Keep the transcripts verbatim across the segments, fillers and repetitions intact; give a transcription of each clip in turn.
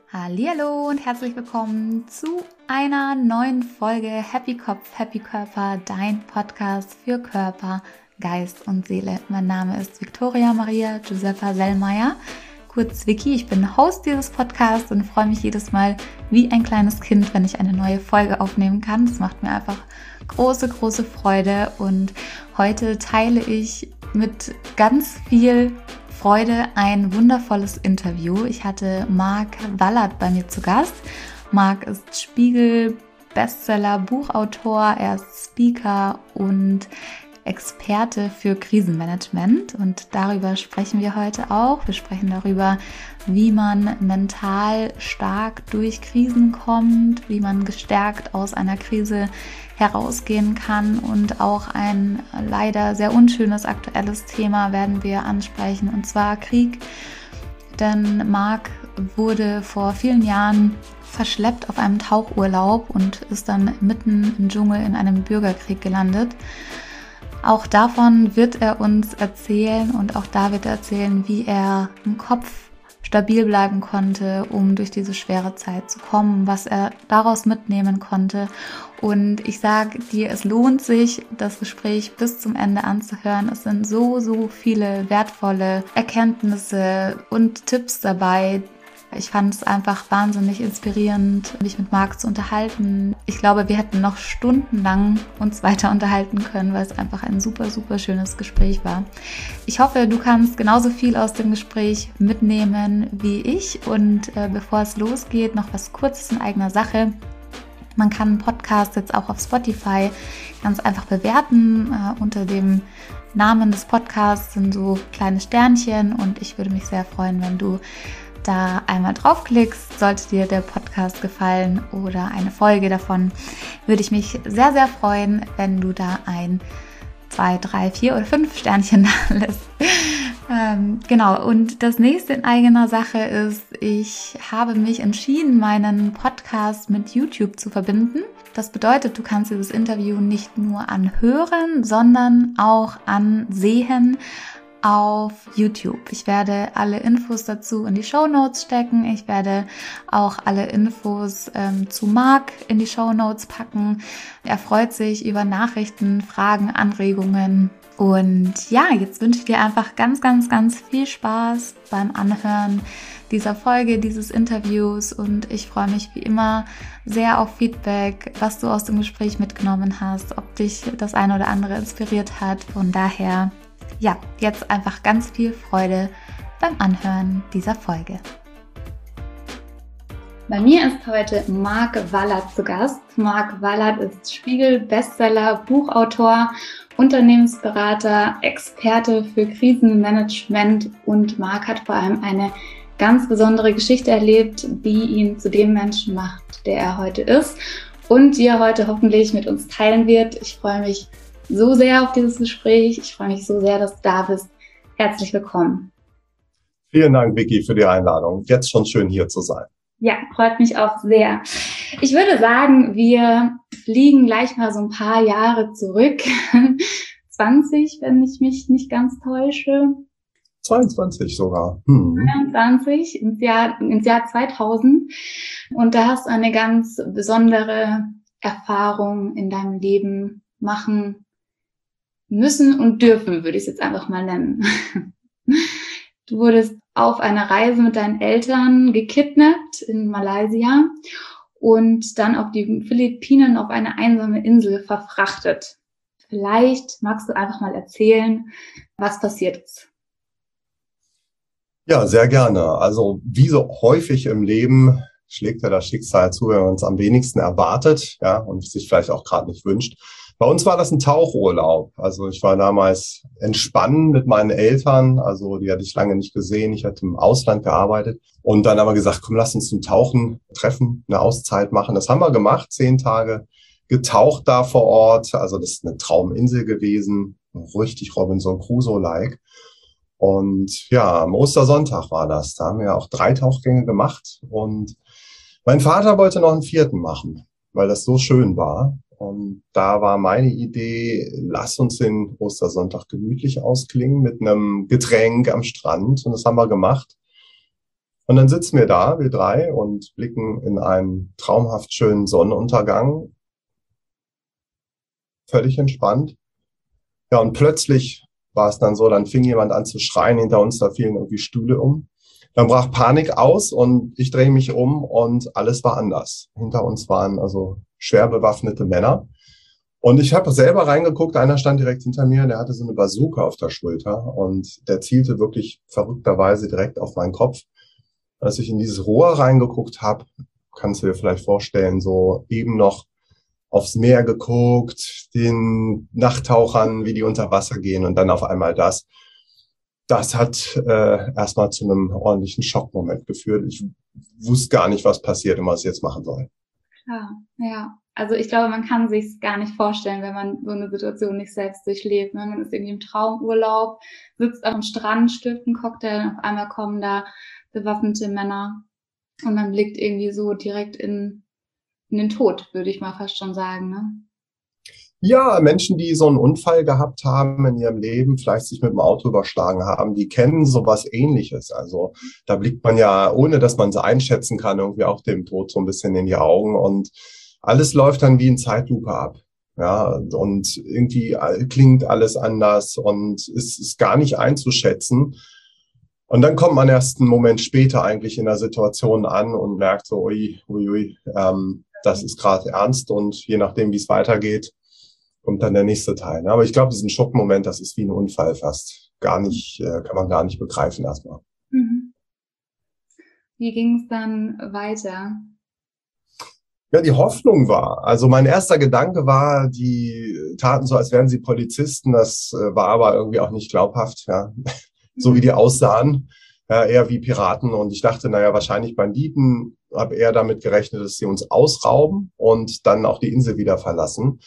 Hallihallo und herzlich willkommen zu einer neuen Folge Happy Kopf, Happy Körper, dein Podcast für Körper, Geist und Seele. Mein Name ist Victoria Maria Giuseppa Sellmeier, kurz Vicky. Ich bin Host dieses Podcasts und freue mich jedes Mal wie ein kleines Kind, wenn ich eine neue Folge aufnehmen kann. Das macht mir einfach große, große Freude und heute teile ich mit ganz viel Freude ein wundervolles Interview. Ich hatte Marc Wallert bei mir zu Gast. Marc ist Spiegel-Bestseller, Buchautor, er ist Speaker und Experte für Krisenmanagement und darüber sprechen wir heute auch. Wir sprechen darüber, wie man mental stark durch Krisen kommt, wie man gestärkt aus einer Krise herausgehen kann und auch ein leider sehr unschönes aktuelles Thema werden wir ansprechen, und zwar Krieg. Denn Marc wurde vor vielen Jahren verschleppt auf einem Tauchurlaub und ist dann mitten im Dschungel in einem Bürgerkrieg gelandet. Auch davon wird er uns erzählen und auch da wird er erzählen, wie er im Kopf stabil bleiben konnte, um durch diese schwere Zeit zu kommen, was er daraus mitnehmen konnte. Und ich sage dir, es lohnt sich, das Gespräch bis zum Ende anzuhören. Es sind so, so viele wertvolle Erkenntnisse und Tipps dabei. Ich fand es einfach wahnsinnig inspirierend, mich mit Marc zu unterhalten. Ich glaube, wir hätten noch stundenlang uns weiter unterhalten können, weil es einfach ein super, super schönes Gespräch war. Ich hoffe, du kannst genauso viel aus dem Gespräch mitnehmen wie ich. Und äh, bevor es losgeht, noch was Kurzes in eigener Sache. Man kann einen Podcast jetzt auch auf Spotify ganz einfach bewerten. Äh, unter dem Namen des Podcasts sind so kleine Sternchen und ich würde mich sehr freuen, wenn du da einmal draufklickst. Sollte dir der Podcast gefallen oder eine Folge davon, würde ich mich sehr, sehr freuen, wenn du da ein, zwei, drei, vier oder fünf Sternchen da lässt. ähm, genau, und das nächste in eigener Sache ist, ich habe mich entschieden, meinen Podcast mit YouTube zu verbinden. Das bedeutet, du kannst dieses Interview nicht nur anhören, sondern auch ansehen auf YouTube. Ich werde alle Infos dazu in die Shownotes stecken. Ich werde auch alle Infos ähm, zu Marc in die Shownotes packen. Er freut sich über Nachrichten, Fragen, Anregungen. Und ja, jetzt wünsche ich dir einfach ganz, ganz, ganz viel Spaß beim Anhören dieser Folge, dieses Interviews, und ich freue mich wie immer sehr auf Feedback, was du aus dem Gespräch mitgenommen hast, ob dich das eine oder andere inspiriert hat. Von daher ja, jetzt einfach ganz viel Freude beim Anhören dieser Folge. Bei mir ist heute Marc Wallert zu Gast. Marc Wallert ist Spiegel-Bestseller, Buchautor, Unternehmensberater, Experte für Krisenmanagement, und Marc hat vor allem eine ganz besondere Geschichte erlebt, die ihn zu dem Menschen macht, der er heute ist und die er heute hoffentlich mit uns teilen wird. Ich freue mich so sehr auf dieses Gespräch. Ich freue mich so sehr, dass du da bist. Herzlich willkommen. Vielen Dank, Vicky, für die Einladung. Jetzt schon schön, hier zu sein. Ja, freut mich auch sehr. Ich würde sagen, wir fliegen gleich mal so ein paar Jahre zurück. zwanzig, wenn ich mich nicht ganz täusche. zweiundzwanzig sogar. Hm. zweiundzwanzig, ins Jahr, ins Jahr zweitausend. Und da hast du eine ganz besondere Erfahrung in deinem Leben machen müssen und dürfen, würde ich es jetzt einfach mal nennen. Du wurdest auf einer Reise mit deinen Eltern gekidnappt in Malaysia und dann auf die Philippinen auf eine einsame Insel verfrachtet. Vielleicht magst du einfach mal erzählen, was passiert ist. Ja, sehr gerne. Also wie so häufig im Leben schlägt ja das Schicksal zu, wenn man es am wenigsten erwartet, ja, und sich vielleicht auch gerade nicht wünscht. Bei uns war das ein Tauchurlaub. Also ich war damals entspannen mit meinen Eltern. Also die hatte ich lange nicht gesehen. Ich hatte im Ausland gearbeitet. Und dann haben wir gesagt, komm, lass uns zum Tauchen treffen, eine Auszeit machen. Das haben wir gemacht, zehn Tage getaucht da vor Ort. Also das ist eine Trauminsel gewesen, richtig Robinson Crusoe-like. Und ja, am Ostersonntag war das. Da haben wir auch drei Tauchgänge gemacht. Und mein Vater wollte noch einen vierten machen, weil das so schön war. Und da war meine Idee, lass uns den Ostersonntag gemütlich ausklingen mit einem Getränk am Strand. Und das haben wir gemacht. Und dann sitzen wir da, wir drei, und blicken in einen traumhaft schönen Sonnenuntergang, völlig entspannt. Ja, und plötzlich war es dann so, dann fing jemand an zu schreien hinter uns, da fielen irgendwie Stühle um. Dann brach Panik aus und ich drehe mich um und alles war anders. Hinter uns waren also schwer bewaffnete Männer. Und ich habe selber reingeguckt, einer stand direkt hinter mir, der hatte so eine Bazooka auf der Schulter und der zielte wirklich verrückterweise direkt auf meinen Kopf. Als ich in dieses Rohr reingeguckt habe, kannst du dir vielleicht vorstellen, so eben noch aufs Meer geguckt, den Nachttauchern, wie die unter Wasser gehen und dann auf einmal das. Das hat äh, erstmal zu einem ordentlichen Schockmoment geführt. Ich wusste gar nicht, was passiert und was ich jetzt machen soll. Klar, ja. Also ich glaube, man kann sich gar nicht vorstellen, wenn man so eine Situation nicht selbst durchlebt. Man ist irgendwie im Traumurlaub, sitzt am Strand, stirbt einen Cocktail und auf einmal kommen da bewaffnete Männer und man blickt irgendwie so direkt in, in den Tod, würde ich mal fast schon sagen, ne? Ja, Menschen, die so einen Unfall gehabt haben in ihrem Leben, vielleicht sich mit dem Auto überschlagen haben, die kennen sowas Ähnliches. Also da blickt man ja, ohne dass man es einschätzen kann, irgendwie auch dem Tod so ein bisschen in die Augen und alles läuft dann wie in Zeitlupe ab. Ja, und irgendwie klingt alles anders und es ist gar nicht einzuschätzen. Und dann kommt man erst einen Moment später eigentlich in der Situation an und merkt so, ui, ui, ui, ähm, das ist gerade ernst und je nachdem, wie es weitergeht, kommt dann der nächste Teil. Aber ich glaube, diesen Schockmoment, das ist wie ein Unfall fast. Gar nicht, äh, kann man gar nicht begreifen erstmal. Mhm. Wie ging es dann weiter? Ja, die Hoffnung war, also mein erster Gedanke war, die taten so, als wären sie Polizisten. Das äh, war aber irgendwie auch nicht glaubhaft, ja. So wie die aussahen, ja, eher wie Piraten. Und ich dachte, naja, wahrscheinlich Banditen, habe eher damit gerechnet, dass sie uns ausrauben und dann auch die Insel wieder verlassen.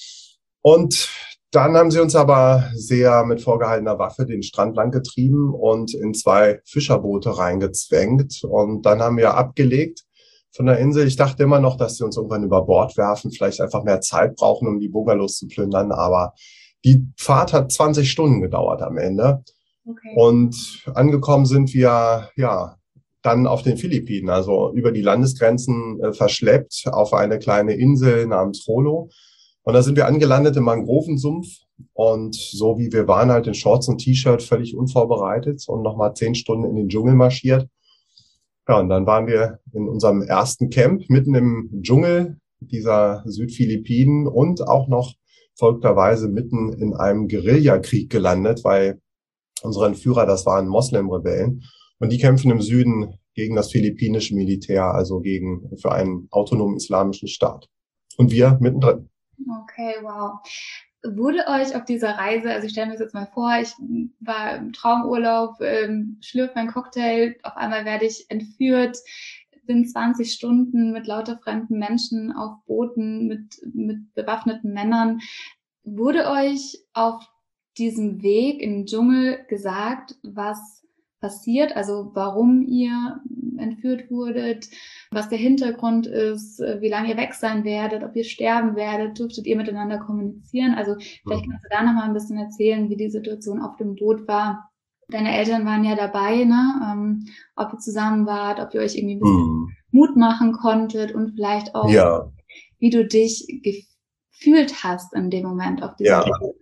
Und dann haben sie uns aber sehr mit vorgehaltener Waffe den Strand lang getrieben und in zwei Fischerboote reingezwängt. Und dann haben wir abgelegt von der Insel. Ich dachte immer noch, dass sie uns irgendwann über Bord werfen, vielleicht einfach mehr Zeit brauchen, um die Bungalows zu plündern. Aber die Fahrt hat zwanzig Stunden gedauert am Ende. Okay. Und angekommen sind wir, ja, dann auf den Philippinen, also über die Landesgrenzen äh, verschleppt auf eine kleine Insel namens Jolo. Und da sind wir angelandet im Mangrovensumpf und so wie wir waren, halt in Shorts und T-Shirt, völlig unvorbereitet und nochmal zehn Stunden in den Dschungel marschiert. Ja, und dann waren wir in unserem ersten Camp mitten im Dschungel dieser Südphilippinen und auch noch folgterweise mitten in einem Guerillakrieg gelandet, weil unsere Entführer, das waren Moslem-Rebellen und die kämpfen im Süden gegen das philippinische Militär, also gegen für einen autonomen islamischen Staat. Und wir mittendrin. Okay, wow. Wurde euch auf dieser Reise, also ich stelle mir das jetzt mal vor, ich war im Traumurlaub, ähm, schlürfe mein Cocktail, auf einmal werde ich entführt, bin zwanzig Stunden mit lauter fremden Menschen auf Booten, mit, mit bewaffneten Männern. Wurde euch auf diesem Weg in den Dschungel gesagt, was passiert, also warum ihr entführt wurdet, was der Hintergrund ist, wie lange ihr weg sein werdet, ob ihr sterben werdet, dürftet ihr miteinander kommunizieren? Also vielleicht kannst du da nochmal ein bisschen erzählen, wie die Situation auf dem Boot war. Deine Eltern waren ja dabei, ne? Ähm, ob ihr zusammen wart, ob ihr euch irgendwie ein bisschen hm. Mut machen konntet und vielleicht auch, ja. wie du dich gefühlt hast in dem Moment auf diesem ja. Boot.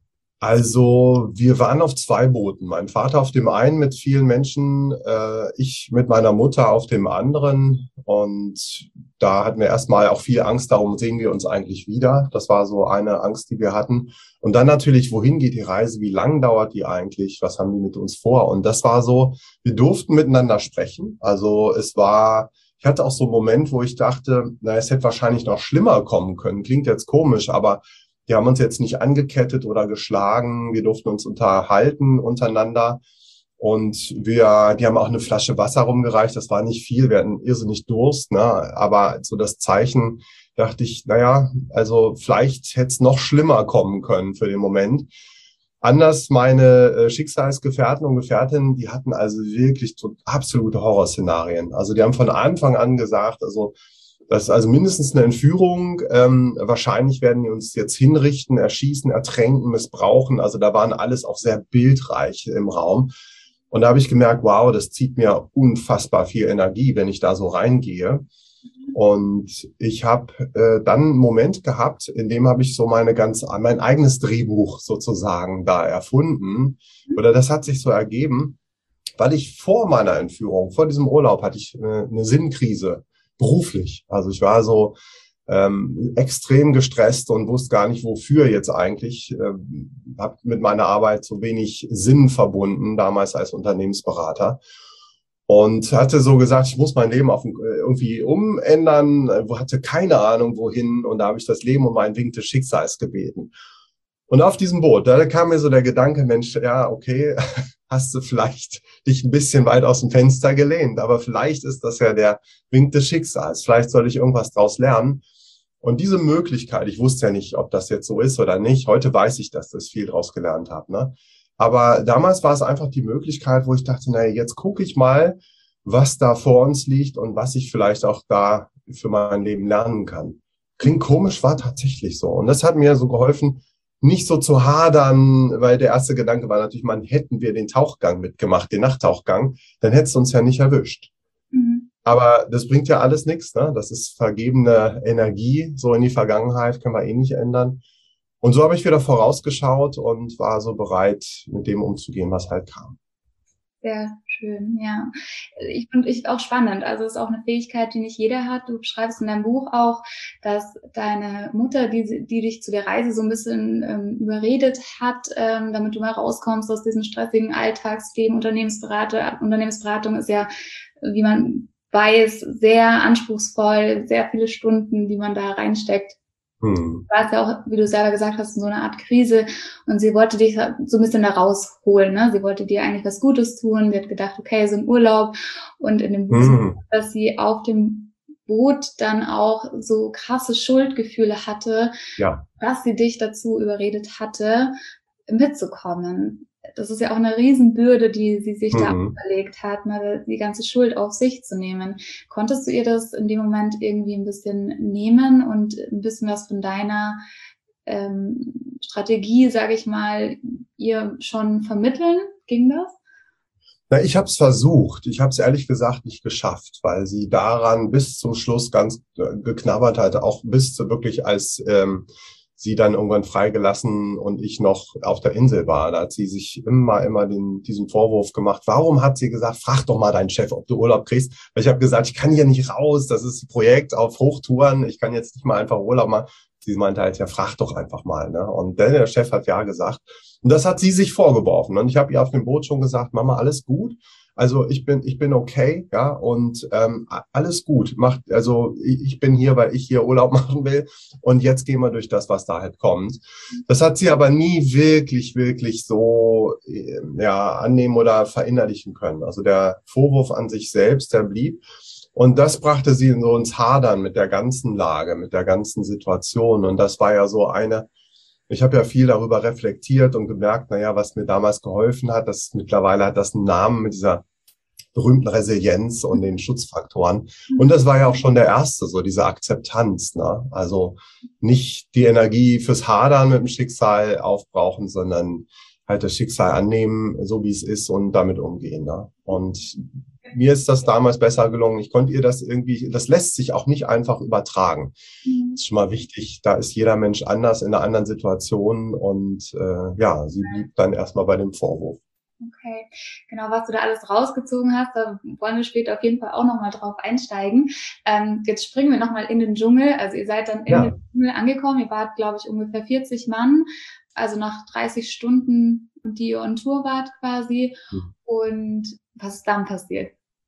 Also wir waren auf zwei Booten. Mein Vater auf dem einen mit vielen Menschen, äh, ich mit meiner Mutter auf dem anderen. Und da hatten wir erstmal auch viel Angst, darum sehen wir uns eigentlich wieder. Das war so eine Angst, die wir hatten. Und dann natürlich, wohin geht die Reise? Wie lang dauert die eigentlich? Was haben die mit uns vor? Und das war so, wir durften miteinander sprechen. Also es war, ich hatte auch so einen Moment, wo ich dachte, na, es hätte wahrscheinlich noch schlimmer kommen können. Klingt jetzt komisch, aber die haben uns jetzt nicht angekettet oder geschlagen. Wir durften uns unterhalten untereinander. Und wir, die haben auch eine Flasche Wasser rumgereicht. Das war nicht viel. Wir hatten irrsinnig Durst, ne? Aber so das Zeichen dachte ich, naja, also vielleicht hätte es noch schlimmer kommen können für den Moment. Anders meine äh, Schicksalsgefährten und Gefährtinnen, die hatten also wirklich so absolute Horrorszenarien. Also die haben von Anfang an gesagt, also das ist also mindestens eine Entführung. Ähm, wahrscheinlich werden die uns jetzt hinrichten, erschießen, ertränken, missbrauchen. Also da waren alles auch sehr bildreich im Raum. Und da habe ich gemerkt, wow, das zieht mir unfassbar viel Energie, wenn ich da so reingehe. Und ich habe äh, dann einen Moment gehabt, in dem habe ich so meine ganz, mein eigenes Drehbuch sozusagen da erfunden. Oder das hat sich so ergeben, weil ich vor meiner Entführung, vor diesem Urlaub, hatte ich eine, eine Sinnkrise beruflich. Also ich war so ähm, extrem gestresst und wusste gar nicht, wofür jetzt eigentlich. Ähm, habe mit meiner Arbeit so wenig Sinn verbunden, damals als Unternehmensberater. Und hatte so gesagt, ich muss mein Leben auf, irgendwie umändern, hatte keine Ahnung wohin. Und da habe ich das Leben um ein Wink des Schicksals gebeten. Und auf diesem Boot, da kam mir so der Gedanke, Mensch, ja, okay, hast du vielleicht dich ein bisschen weit aus dem Fenster gelehnt, aber vielleicht ist das ja der Wink des Schicksals. Vielleicht soll ich irgendwas draus lernen. Und diese Möglichkeit, ich wusste ja nicht, ob das jetzt so ist oder nicht. Heute weiß ich, dass ich viel draus gelernt habe, ne? Aber damals war es einfach die Möglichkeit, wo ich dachte, naja, jetzt gucke ich mal, was da vor uns liegt und was ich vielleicht auch da für mein Leben lernen kann. Klingt komisch, war tatsächlich so. Und das hat mir so geholfen, nicht so zu hadern, weil der erste Gedanke war natürlich, man, hätten wir den Tauchgang mitgemacht, den Nachttauchgang, dann hätte es uns ja nicht erwischt. Mhm. Aber das bringt ja alles nichts, ne? Das ist vergebene Energie, so in die Vergangenheit, können wir eh nicht ändern. Und so habe ich wieder vorausgeschaut und war so bereit, mit dem umzugehen, was halt kam. Sehr schön, ja. Ich finde ich auch spannend. Also es ist auch eine Fähigkeit, die nicht jeder hat. Du beschreibst in deinem Buch auch, dass deine Mutter, die, die dich zu der Reise so ein bisschen ähm, überredet hat, ähm, damit du mal rauskommst aus diesem stressigen Alltagsleben. Unternehmensberater, Unternehmensberatung ist ja, wie man weiß, sehr anspruchsvoll, sehr viele Stunden, die man da reinsteckt. Hm. Du warst ja auch, wie du selber gesagt hast, in so einer Art Krise und sie wollte dich so ein bisschen da rausholen, ne? Sie wollte dir eigentlich was Gutes tun. Sie hat gedacht, okay, so ein Urlaub, und in dem Buch, hm. dass sie auf dem Boot dann auch so krasse Schuldgefühle hatte, ja, dass sie dich dazu überredet hatte, mitzukommen. Das ist ja auch eine Riesenbürde, die sie sich mhm. da auferlegt hat, mal die ganze Schuld auf sich zu nehmen. Konntest du ihr das in dem Moment irgendwie ein bisschen nehmen und ein bisschen was von deiner ähm, Strategie, sage ich mal, ihr schon vermitteln? Ging das? Na, ich habe es versucht. Ich habe es ehrlich gesagt nicht geschafft, weil sie daran bis zum Schluss ganz äh, geknabbert hatte, auch bis zu wirklich als ähm, sie dann irgendwann freigelassen und ich noch auf der Insel war. Da hat sie sich immer, immer den, diesen Vorwurf gemacht. Warum hat sie gesagt, frag doch mal deinen Chef, ob du Urlaub kriegst? Weil ich habe gesagt, ich kann hier nicht raus. Das ist ein Projekt auf Hochtouren. Ich kann jetzt nicht mal einfach Urlaub machen. Sie meinte halt, ja, frag doch einfach mal, ne? Und der, der Chef hat ja gesagt. Und das hat sie sich vorgeworfen. Und ich habe ihr auf dem Boot schon gesagt, Mama, alles gut. Also ich bin ich bin okay, ja, und ähm, alles gut. Macht also ich, ich bin hier, weil ich hier Urlaub machen will, und jetzt gehen wir durch das, was da halt kommt. Das hat sie aber nie wirklich wirklich so äh, ja annehmen oder verinnerlichen können. Also der Vorwurf an sich selbst, der blieb, und das brachte sie so ins Hadern mit der ganzen Lage, mit der ganzen Situation. Und das war ja so eine. Ich habe ja viel darüber reflektiert und gemerkt, naja, was mir damals geholfen hat, das mittlerweile hat das einen Namen mit dieser berühmten Resilienz und den Schutzfaktoren. Und das war ja auch schon der erste, so diese Akzeptanz, ne? Also nicht die Energie fürs Hadern mit dem Schicksal aufbrauchen, sondern halt das Schicksal annehmen, so wie es ist, und damit umgehen, ne? Und mir ist das damals besser gelungen. Ich konnte ihr das irgendwie, das lässt sich auch nicht einfach übertragen. Mhm. Das ist schon mal wichtig. Da ist jeder Mensch anders, in einer anderen Situation, und äh, ja, sie blieb dann erstmal bei dem Vorwurf. Okay, genau, was du da alles rausgezogen hast, da wollen wir später auf jeden Fall auch nochmal drauf einsteigen. Ähm, jetzt springen wir nochmal in den Dschungel. Also ihr seid dann in ja. den Dschungel angekommen. Ihr wart, glaube ich, ungefähr vierzig Mann. Also nach dreißig Stunden, die ihr on Tour wart quasi. Mhm. Und was ist dann passiert?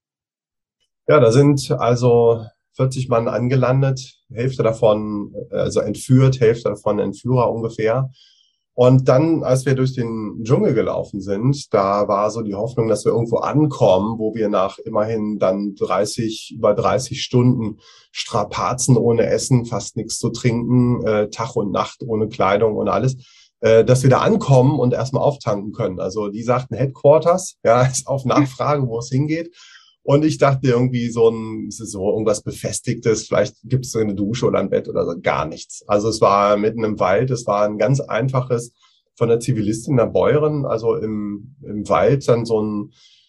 Ja, da sind also vierzig Mann angelandet, Hälfte davon also entführt, Hälfte davon Entführer ungefähr. Und dann, als wir durch den Dschungel gelaufen sind, da war so die Hoffnung, dass wir irgendwo ankommen, wo wir nach immerhin dann dreißig, über dreißig Stunden Strapazen ohne Essen, fast nichts zu trinken, äh, Tag und Nacht ohne Kleidung und alles, äh, dass wir da ankommen und erstmal auftanken können. Also die sagten Headquarters, ja, ist auf Nachfrage, wo es hingeht. Und ich dachte irgendwie so ein, es ist so irgendwas Befestigtes, vielleicht gibt es so eine Dusche oder ein Bett oder so, gar nichts. Also es war mitten im Wald, es war ein ganz einfaches, von der Zivilistin, der Bäuerin, also im, im Wald dann so ein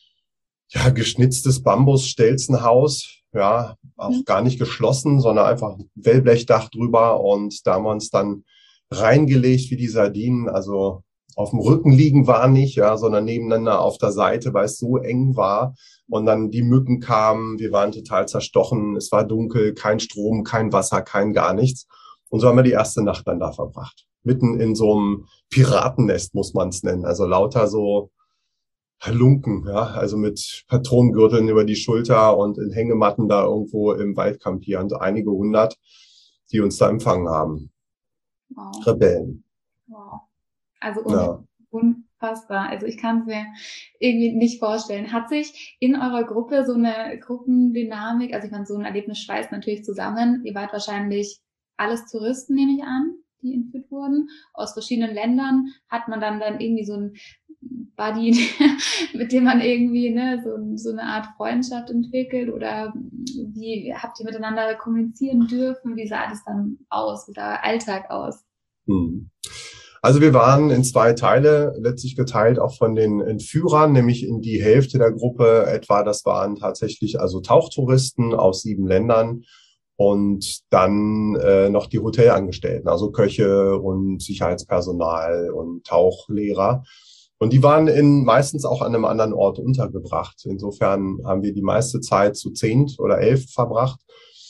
ja, geschnitztes Bambus-Stelzenhaus, ja, auch Mhm. gar nicht geschlossen, sondern einfach ein Wellblechdach drüber und da haben wir uns dann reingelegt wie die Sardinen, also auf dem Rücken liegen war nicht, ja, sondern nebeneinander auf der Seite, weil es so eng war und dann die Mücken kamen, wir waren total zerstochen, es war dunkel, kein Strom, kein Wasser, kein gar nichts und so haben wir die erste Nacht dann da verbracht. Mitten in so einem Piratennest muss man es nennen, also lauter so Halunken, ja, also mit Patronengürteln über die Schulter und in Hängematten da irgendwo im Wald kampierend, einige hundert, die uns da empfangen haben. Wow. Rebellen. Wow. Also un Ja. unfassbar. Also ich kann es mir irgendwie nicht vorstellen. Hat sich in eurer Gruppe so eine Gruppendynamik, also ich meine, so ein Erlebnis schweißt natürlich zusammen. Ihr wart wahrscheinlich alles Touristen, nehme ich an, die entführt wurden, aus verschiedenen Ländern. Hat man dann dann irgendwie so ein Buddy, mit dem man irgendwie ne, so, so eine Art Freundschaft entwickelt? Oder wie habt ihr miteinander kommunizieren dürfen? Wie sah das dann aus? Wie sah euer Alltag aus? Hm. Also wir waren in zwei Teile letztlich geteilt, auch von den Entführern, nämlich in die Hälfte der Gruppe etwa, das waren tatsächlich also Tauchtouristen aus sieben Ländern und dann äh, noch die Hotelangestellten, also Köche und Sicherheitspersonal und Tauchlehrer. Und die waren in meistens auch an einem anderen Ort untergebracht. Insofern haben wir die meiste Zeit zu zehnt oder elf verbracht.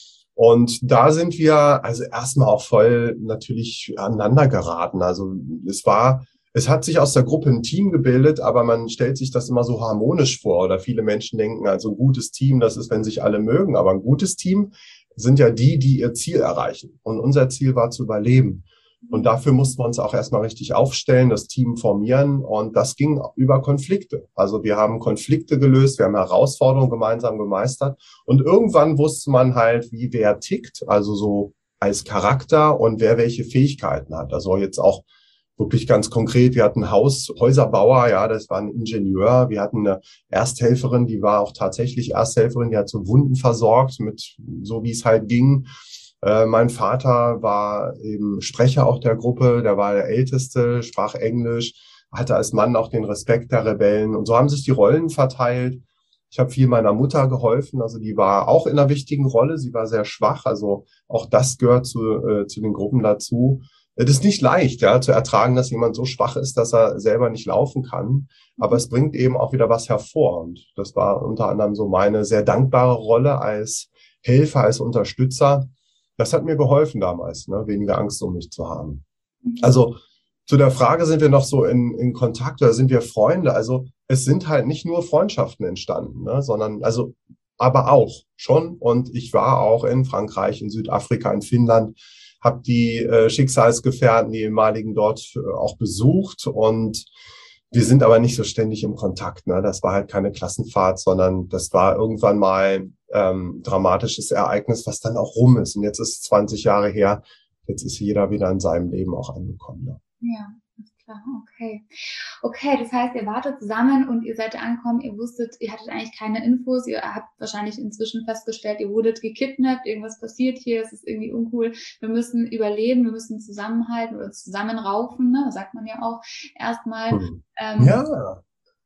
Und da sind wir also erstmal auch voll natürlich aneinander geraten. Also es war, es hat sich aus der Gruppe ein Team gebildet, aber man stellt sich das immer so harmonisch vor. Oder viele Menschen denken, also ein gutes Team, das ist, wenn sich alle mögen. Aber ein gutes Team sind ja die, die ihr Ziel erreichen. Und unser Ziel war zu überleben. Und dafür mussten wir uns auch erstmal richtig aufstellen, das Team formieren. Und das ging über Konflikte. Also wir haben Konflikte gelöst, wir haben Herausforderungen gemeinsam gemeistert. Und irgendwann wusste man halt, wie wer tickt, also so als Charakter und wer welche Fähigkeiten hat. Also jetzt auch wirklich ganz konkret. Wir hatten Haus, Häuserbauer, ja, das war ein Ingenieur. Wir hatten eine Ersthelferin, die war auch tatsächlich Ersthelferin, die hat so Wunden versorgt mit, so wie es halt ging. Äh, mein Vater war eben Sprecher auch der Gruppe, der war der Älteste, sprach Englisch, hatte als Mann auch den Respekt der Rebellen. Und so haben sich die Rollen verteilt. Ich habe viel meiner Mutter geholfen, also die war auch in einer wichtigen Rolle. Sie war sehr schwach, also auch das gehört zu, äh, zu den Gruppen dazu. Es ist nicht leicht, ja, zu ertragen, dass jemand so schwach ist, dass er selber nicht laufen kann. Aber es bringt eben auch wieder was hervor. Und das war unter anderem so meine sehr dankbare Rolle als Helfer, als Unterstützer. Das hat mir geholfen damals, ne, weniger Angst um mich zu haben. Also zu der Frage, sind wir noch so in, in Kontakt oder sind wir Freunde? Also es sind halt nicht nur Freundschaften entstanden, ne, sondern also aber auch schon. Und ich war auch in Frankreich, in Südafrika, in Finnland, habe die äh, Schicksalsgefährten, die ehemaligen dort äh, auch besucht und wir sind aber nicht so ständig im Kontakt. Ne? Das war halt keine Klassenfahrt, sondern das war irgendwann mal ähm, dramatisches Ereignis, was dann auch rum ist. Und jetzt ist es zwanzig Jahre her. Jetzt ist jeder wieder in seinem Leben auch angekommen. Ne? Ja, ist klar. Okay. Okay, das heißt, ihr wartet zusammen und ihr seid angekommen, ihr wusstet, ihr hattet eigentlich keine Infos, ihr habt wahrscheinlich inzwischen festgestellt, ihr wurdet gekidnappt, irgendwas passiert hier, es ist irgendwie uncool, wir müssen überleben, wir müssen zusammenhalten oder zusammenraufen, ne? Sagt man ja auch erstmal. Hm. Ähm, Ja,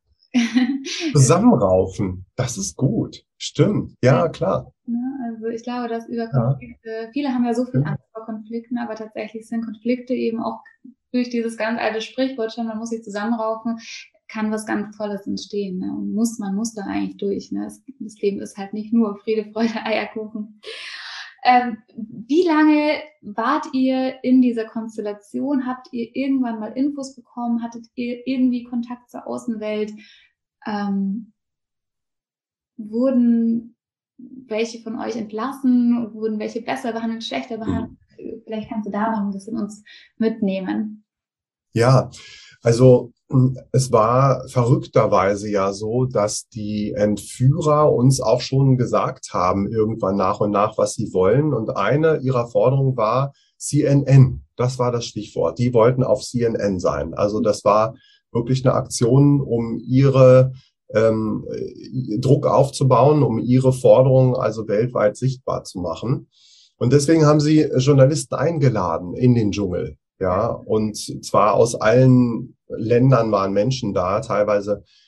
zusammenraufen, das ist gut. Stimmt, ja, klar. Ne? Also ich glaube, dass über Ja. Konflikte, viele haben ja so viel Angst vor Konflikten, aber tatsächlich sind Konflikte eben auch durch dieses ganz alte Sprichwort schon, man muss sich zusammenraufen, kann was ganz Tolles entstehen. Ne? Und muss, man muss da eigentlich durch. Ne? Das, das Leben ist halt nicht nur Friede, Freude, Eierkuchen. Ähm, wie lange wart ihr in dieser Konstellation? Habt ihr irgendwann mal Infos bekommen? Hattet ihr irgendwie Kontakt zur Außenwelt? Ähm, wurden welche von euch entlassen? Wurden welche besser behandelt, schlechter behandelt? Mhm. Vielleicht kannst du da noch ein bisschen uns mitnehmen. Ja, also es war verrückterweise ja so, dass die Entführer uns auch schon gesagt haben, irgendwann nach und nach, was sie wollen. Und eine ihrer Forderungen war C N N. Das war das Stichwort. Die wollten auf C N N sein. Also das war wirklich eine Aktion, um ihre ähm, Druck aufzubauen, um ihre Forderungen also weltweit sichtbar zu machen. Und deswegen haben sie Journalisten eingeladen in den Dschungel. Ja, und zwar aus allen Ländern waren Menschen da, teilweise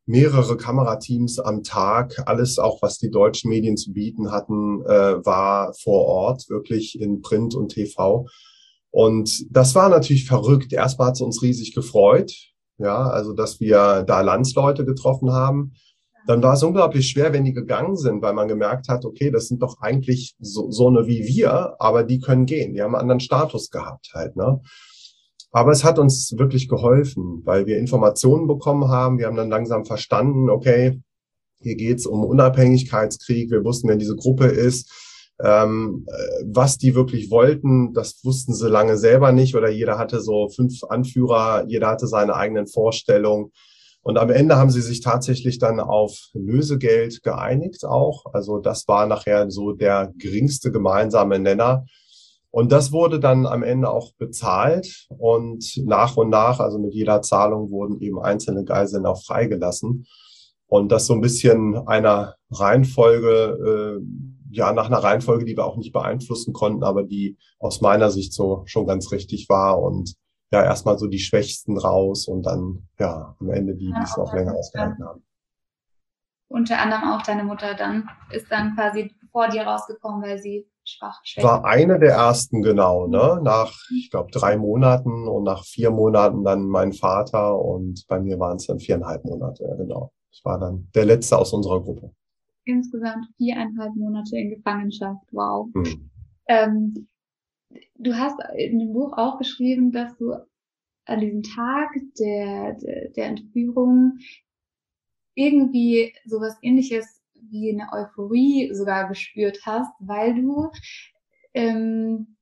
mehrere Kamerateams am Tag. Alles auch, was die deutschen Medien zu bieten hatten, äh, war vor Ort, wirklich in Print und T V. Und das war natürlich verrückt. Erstmal hat es uns riesig gefreut, ja, also dass wir da Landsleute getroffen haben. Dann war es unglaublich schwer, wenn die gegangen sind, weil man gemerkt hat, okay, das sind doch eigentlich so, so eine wie wir, aber die können gehen. Die haben einen anderen Status gehabt halt, ne? Aber es hat uns wirklich geholfen, weil wir Informationen bekommen haben. Wir haben dann langsam verstanden, okay, hier geht's um Unabhängigkeitskrieg. Wir wussten, wer diese Gruppe ist. Ähm, was die wirklich wollten, das wussten sie lange selber nicht. Oder jeder hatte so fünf Anführer, jeder hatte seine eigenen Vorstellungen. Und am Ende haben sie sich tatsächlich dann auf Lösegeld geeinigt auch. Also das war nachher so der geringste gemeinsame Nenner. Und das wurde dann am Ende auch bezahlt. Und nach und nach, also mit jeder Zahlung, wurden eben einzelne Geiseln auch freigelassen. Und das so ein bisschen einer Reihenfolge, äh, ja, nach einer Reihenfolge, die wir auch nicht beeinflussen konnten, aber die aus meiner Sicht so schon ganz richtig war. Und ja, erstmal so die Schwächsten raus und dann, ja, am Ende die, die es noch länger ausgehalten haben. Unter anderem auch deine Mutter dann, ist dann quasi vor dir rausgekommen, weil sie schwach, schwach war eine der ersten, genau, ne? Nach, ich glaube, drei Monaten und nach vier Monaten dann mein Vater und bei mir waren es dann viereinhalb Monate, ja, genau. Ich war dann der Letzte aus unserer Gruppe. Insgesamt viereinhalb Monate in Gefangenschaft, wow. Hm. Ähm, du hast in dem Buch auch geschrieben, dass du an diesem Tag der, der, der Entführung irgendwie sowas Ähnliches wie eine Euphorie sogar gespürt hast, weil du ähm,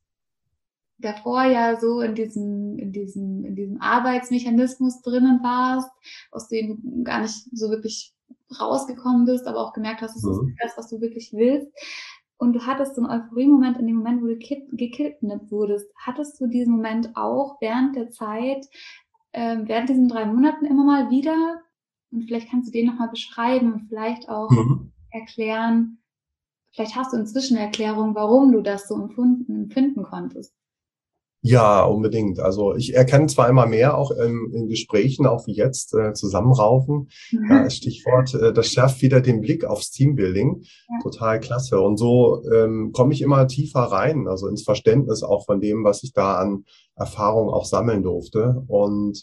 davor ja so in diesem, in diesem, in diesem Arbeitsmechanismus drinnen warst, aus dem du gar nicht so wirklich rausgekommen bist, aber auch gemerkt hast, das ist Mhm. das, was du wirklich willst. Und du hattest so einen Euphorie-Moment in dem Moment, wo du gekidnappt wurdest. Hattest du diesen Moment auch während der Zeit, äh, während diesen drei Monaten immer mal wieder? Und vielleicht kannst du den nochmal beschreiben und vielleicht auch Mhm. erklären, vielleicht hast du inzwischen eine Erklärung, warum du das so empfunden, empfinden konntest. Ja, unbedingt. Also ich erkenne zwar immer mehr auch in, in Gesprächen, auch wie jetzt, äh, zusammenraufen. Ja, Stichwort, äh, das schärft wieder den Blick aufs Teambuilding. Ja. Total klasse. Und so ähm, komme ich immer tiefer rein, also ins Verständnis auch von dem, was ich da an Erfahrung auch sammeln durfte. Und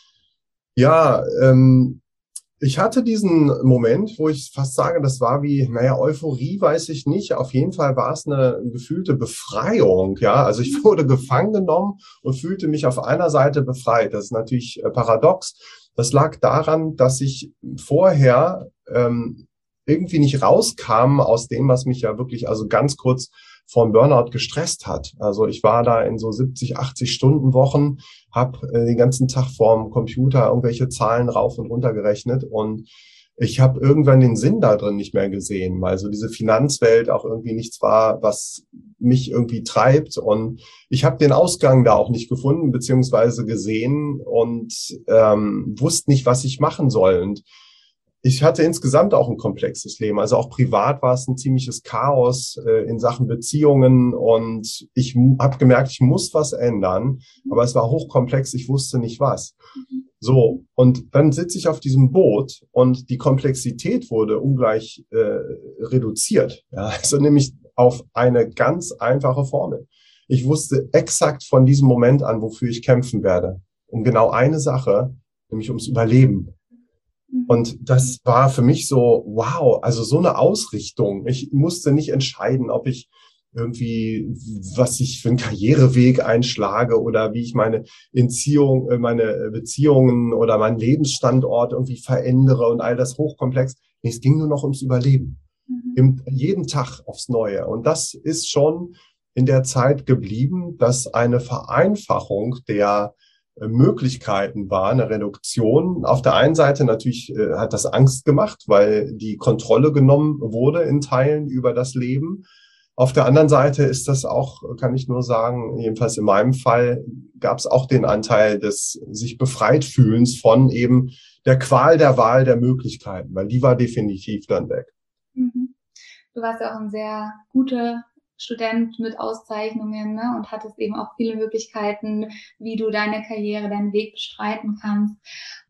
ja, ähm, ich hatte diesen Moment, wo ich fast sage, das war wie, naja, Euphorie weiß ich nicht. Auf jeden Fall war es eine gefühlte Befreiung, ja. Also ich wurde gefangen genommen und fühlte mich auf einer Seite befreit. Das ist natürlich äh, paradox. Das lag daran, dass ich vorher ähm, irgendwie nicht rauskam aus dem, was mich ja wirklich, also ganz kurz vom Burnout gestresst hat. Also ich war da in so siebzig, achtzig Stunden Wochen, habe äh, den ganzen Tag vorm Computer irgendwelche Zahlen rauf und runter gerechnet und ich habe irgendwann den Sinn da drin nicht mehr gesehen, weil so diese Finanzwelt auch irgendwie nichts war, was mich irgendwie treibt und ich habe den Ausgang da auch nicht gefunden beziehungsweise gesehen und ähm, wusste nicht, was ich machen soll. Und ich hatte insgesamt auch ein komplexes Leben. Also auch privat war es ein ziemliches Chaos äh, in Sachen Beziehungen und ich habe gemerkt, ich muss was ändern, aber es war hochkomplex, ich wusste nicht was. So, und dann sitze ich auf diesem Boot und die Komplexität wurde ungleich äh, reduziert. Ja, also nämlich auf eine ganz einfache Formel. Ich wusste exakt von diesem Moment an, wofür ich kämpfen werde. Um genau eine Sache, nämlich ums Überleben. Und das war für mich so, wow, also so eine Ausrichtung. Ich musste nicht entscheiden, ob ich irgendwie, was ich für einen Karriereweg einschlage oder wie ich meine Entziehung, meine Beziehungen oder meinen Lebensstandort irgendwie verändere und all das hochkomplex. Nee, es ging nur noch ums Überleben. Mhm. Im, jeden Tag aufs Neue. Und das ist schon in der Zeit geblieben, dass eine Vereinfachung der Möglichkeiten war, eine Reduktion. Auf der einen Seite natürlich äh, hat das Angst gemacht, weil die Kontrolle genommen wurde in Teilen über das Leben. Auf der anderen Seite ist das auch, kann ich nur sagen, jedenfalls in meinem Fall gab es auch den Anteil des sich befreit fühlens von eben der Qual der Wahl der Möglichkeiten, weil die war definitiv dann weg. Mhm. Du warst ja auch ein sehr guter Student mit Auszeichnungen, ne, und hattest eben auch viele Möglichkeiten, wie du deine Karriere, deinen Weg bestreiten kannst.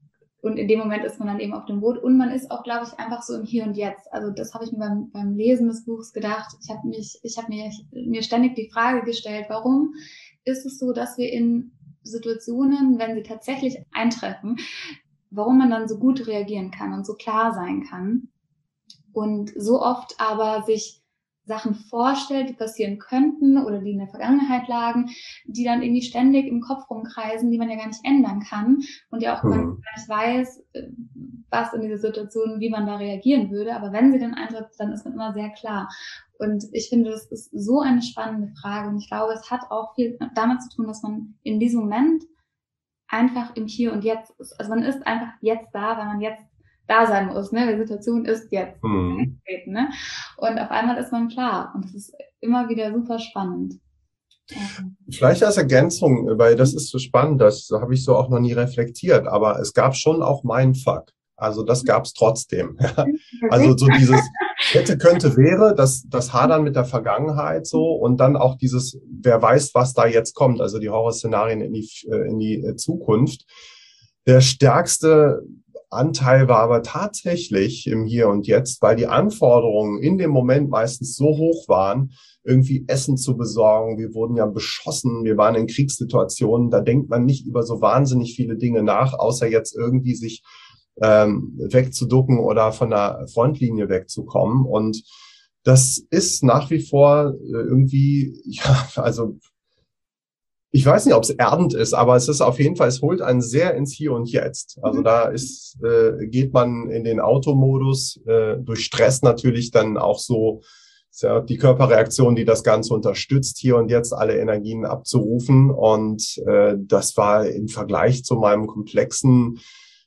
Und in dem Moment ist man dann eben auf dem Boot und man ist auch, glaube ich, einfach so im Hier und Jetzt. Also das habe ich mir beim, beim Lesen des Buchs gedacht. Ich habe mich, ich habe mir, mir ständig die Frage gestellt, warum ist es so, dass wir in Situationen, wenn sie tatsächlich eintreffen, warum man dann so gut reagieren kann und so klar sein kann und so oft aber sich Sachen vorstellt, die passieren könnten oder die in der Vergangenheit lagen, die dann irgendwie ständig im Kopf rumkreisen, die man ja gar nicht ändern kann und ja auch mhm. man gar nicht weiß, was in dieser Situation, wie man da reagieren würde. Aber wenn sie dann eintritt, dann ist man immer sehr klar. Und ich finde, das ist so eine spannende Frage und ich glaube, es hat auch viel damit zu tun, dass man in diesem Moment einfach im Hier und Jetzt ist. Also man ist einfach jetzt da, weil man jetzt da sein muss, ne? Die Situation ist jetzt. Mhm. Ne? Und auf einmal ist man klar. Und das ist immer wieder super spannend. Vielleicht als Ergänzung, weil das ist so spannend, das habe ich so auch noch nie reflektiert, aber es gab schon auch Mindfuck. Also das gab es trotzdem. Also so dieses hätte, könnte, wäre, das, das Hadern mit der Vergangenheit so und dann auch dieses, wer weiß, was da jetzt kommt, also die Horrorszenarien in die, in die Zukunft. Der stärkste Anteil war aber tatsächlich im Hier und Jetzt, weil die Anforderungen in dem Moment meistens so hoch waren, irgendwie Essen zu besorgen. Wir wurden ja beschossen, wir waren in Kriegssituationen, da denkt man nicht über so wahnsinnig viele Dinge nach, außer jetzt irgendwie sich ähm, wegzuducken oder von der Frontlinie wegzukommen. Und das ist nach wie vor äh, irgendwie, ja, also ich weiß nicht, ob es erdend ist, aber es ist auf jeden Fall, es holt einen sehr ins Hier und Jetzt. Also da ist, äh, geht man in den Automodus, äh, durch Stress natürlich dann auch so, ist ja die Körperreaktion, die das Ganze unterstützt, hier und jetzt alle Energien abzurufen. Und äh, das war im Vergleich zu meinem komplexen,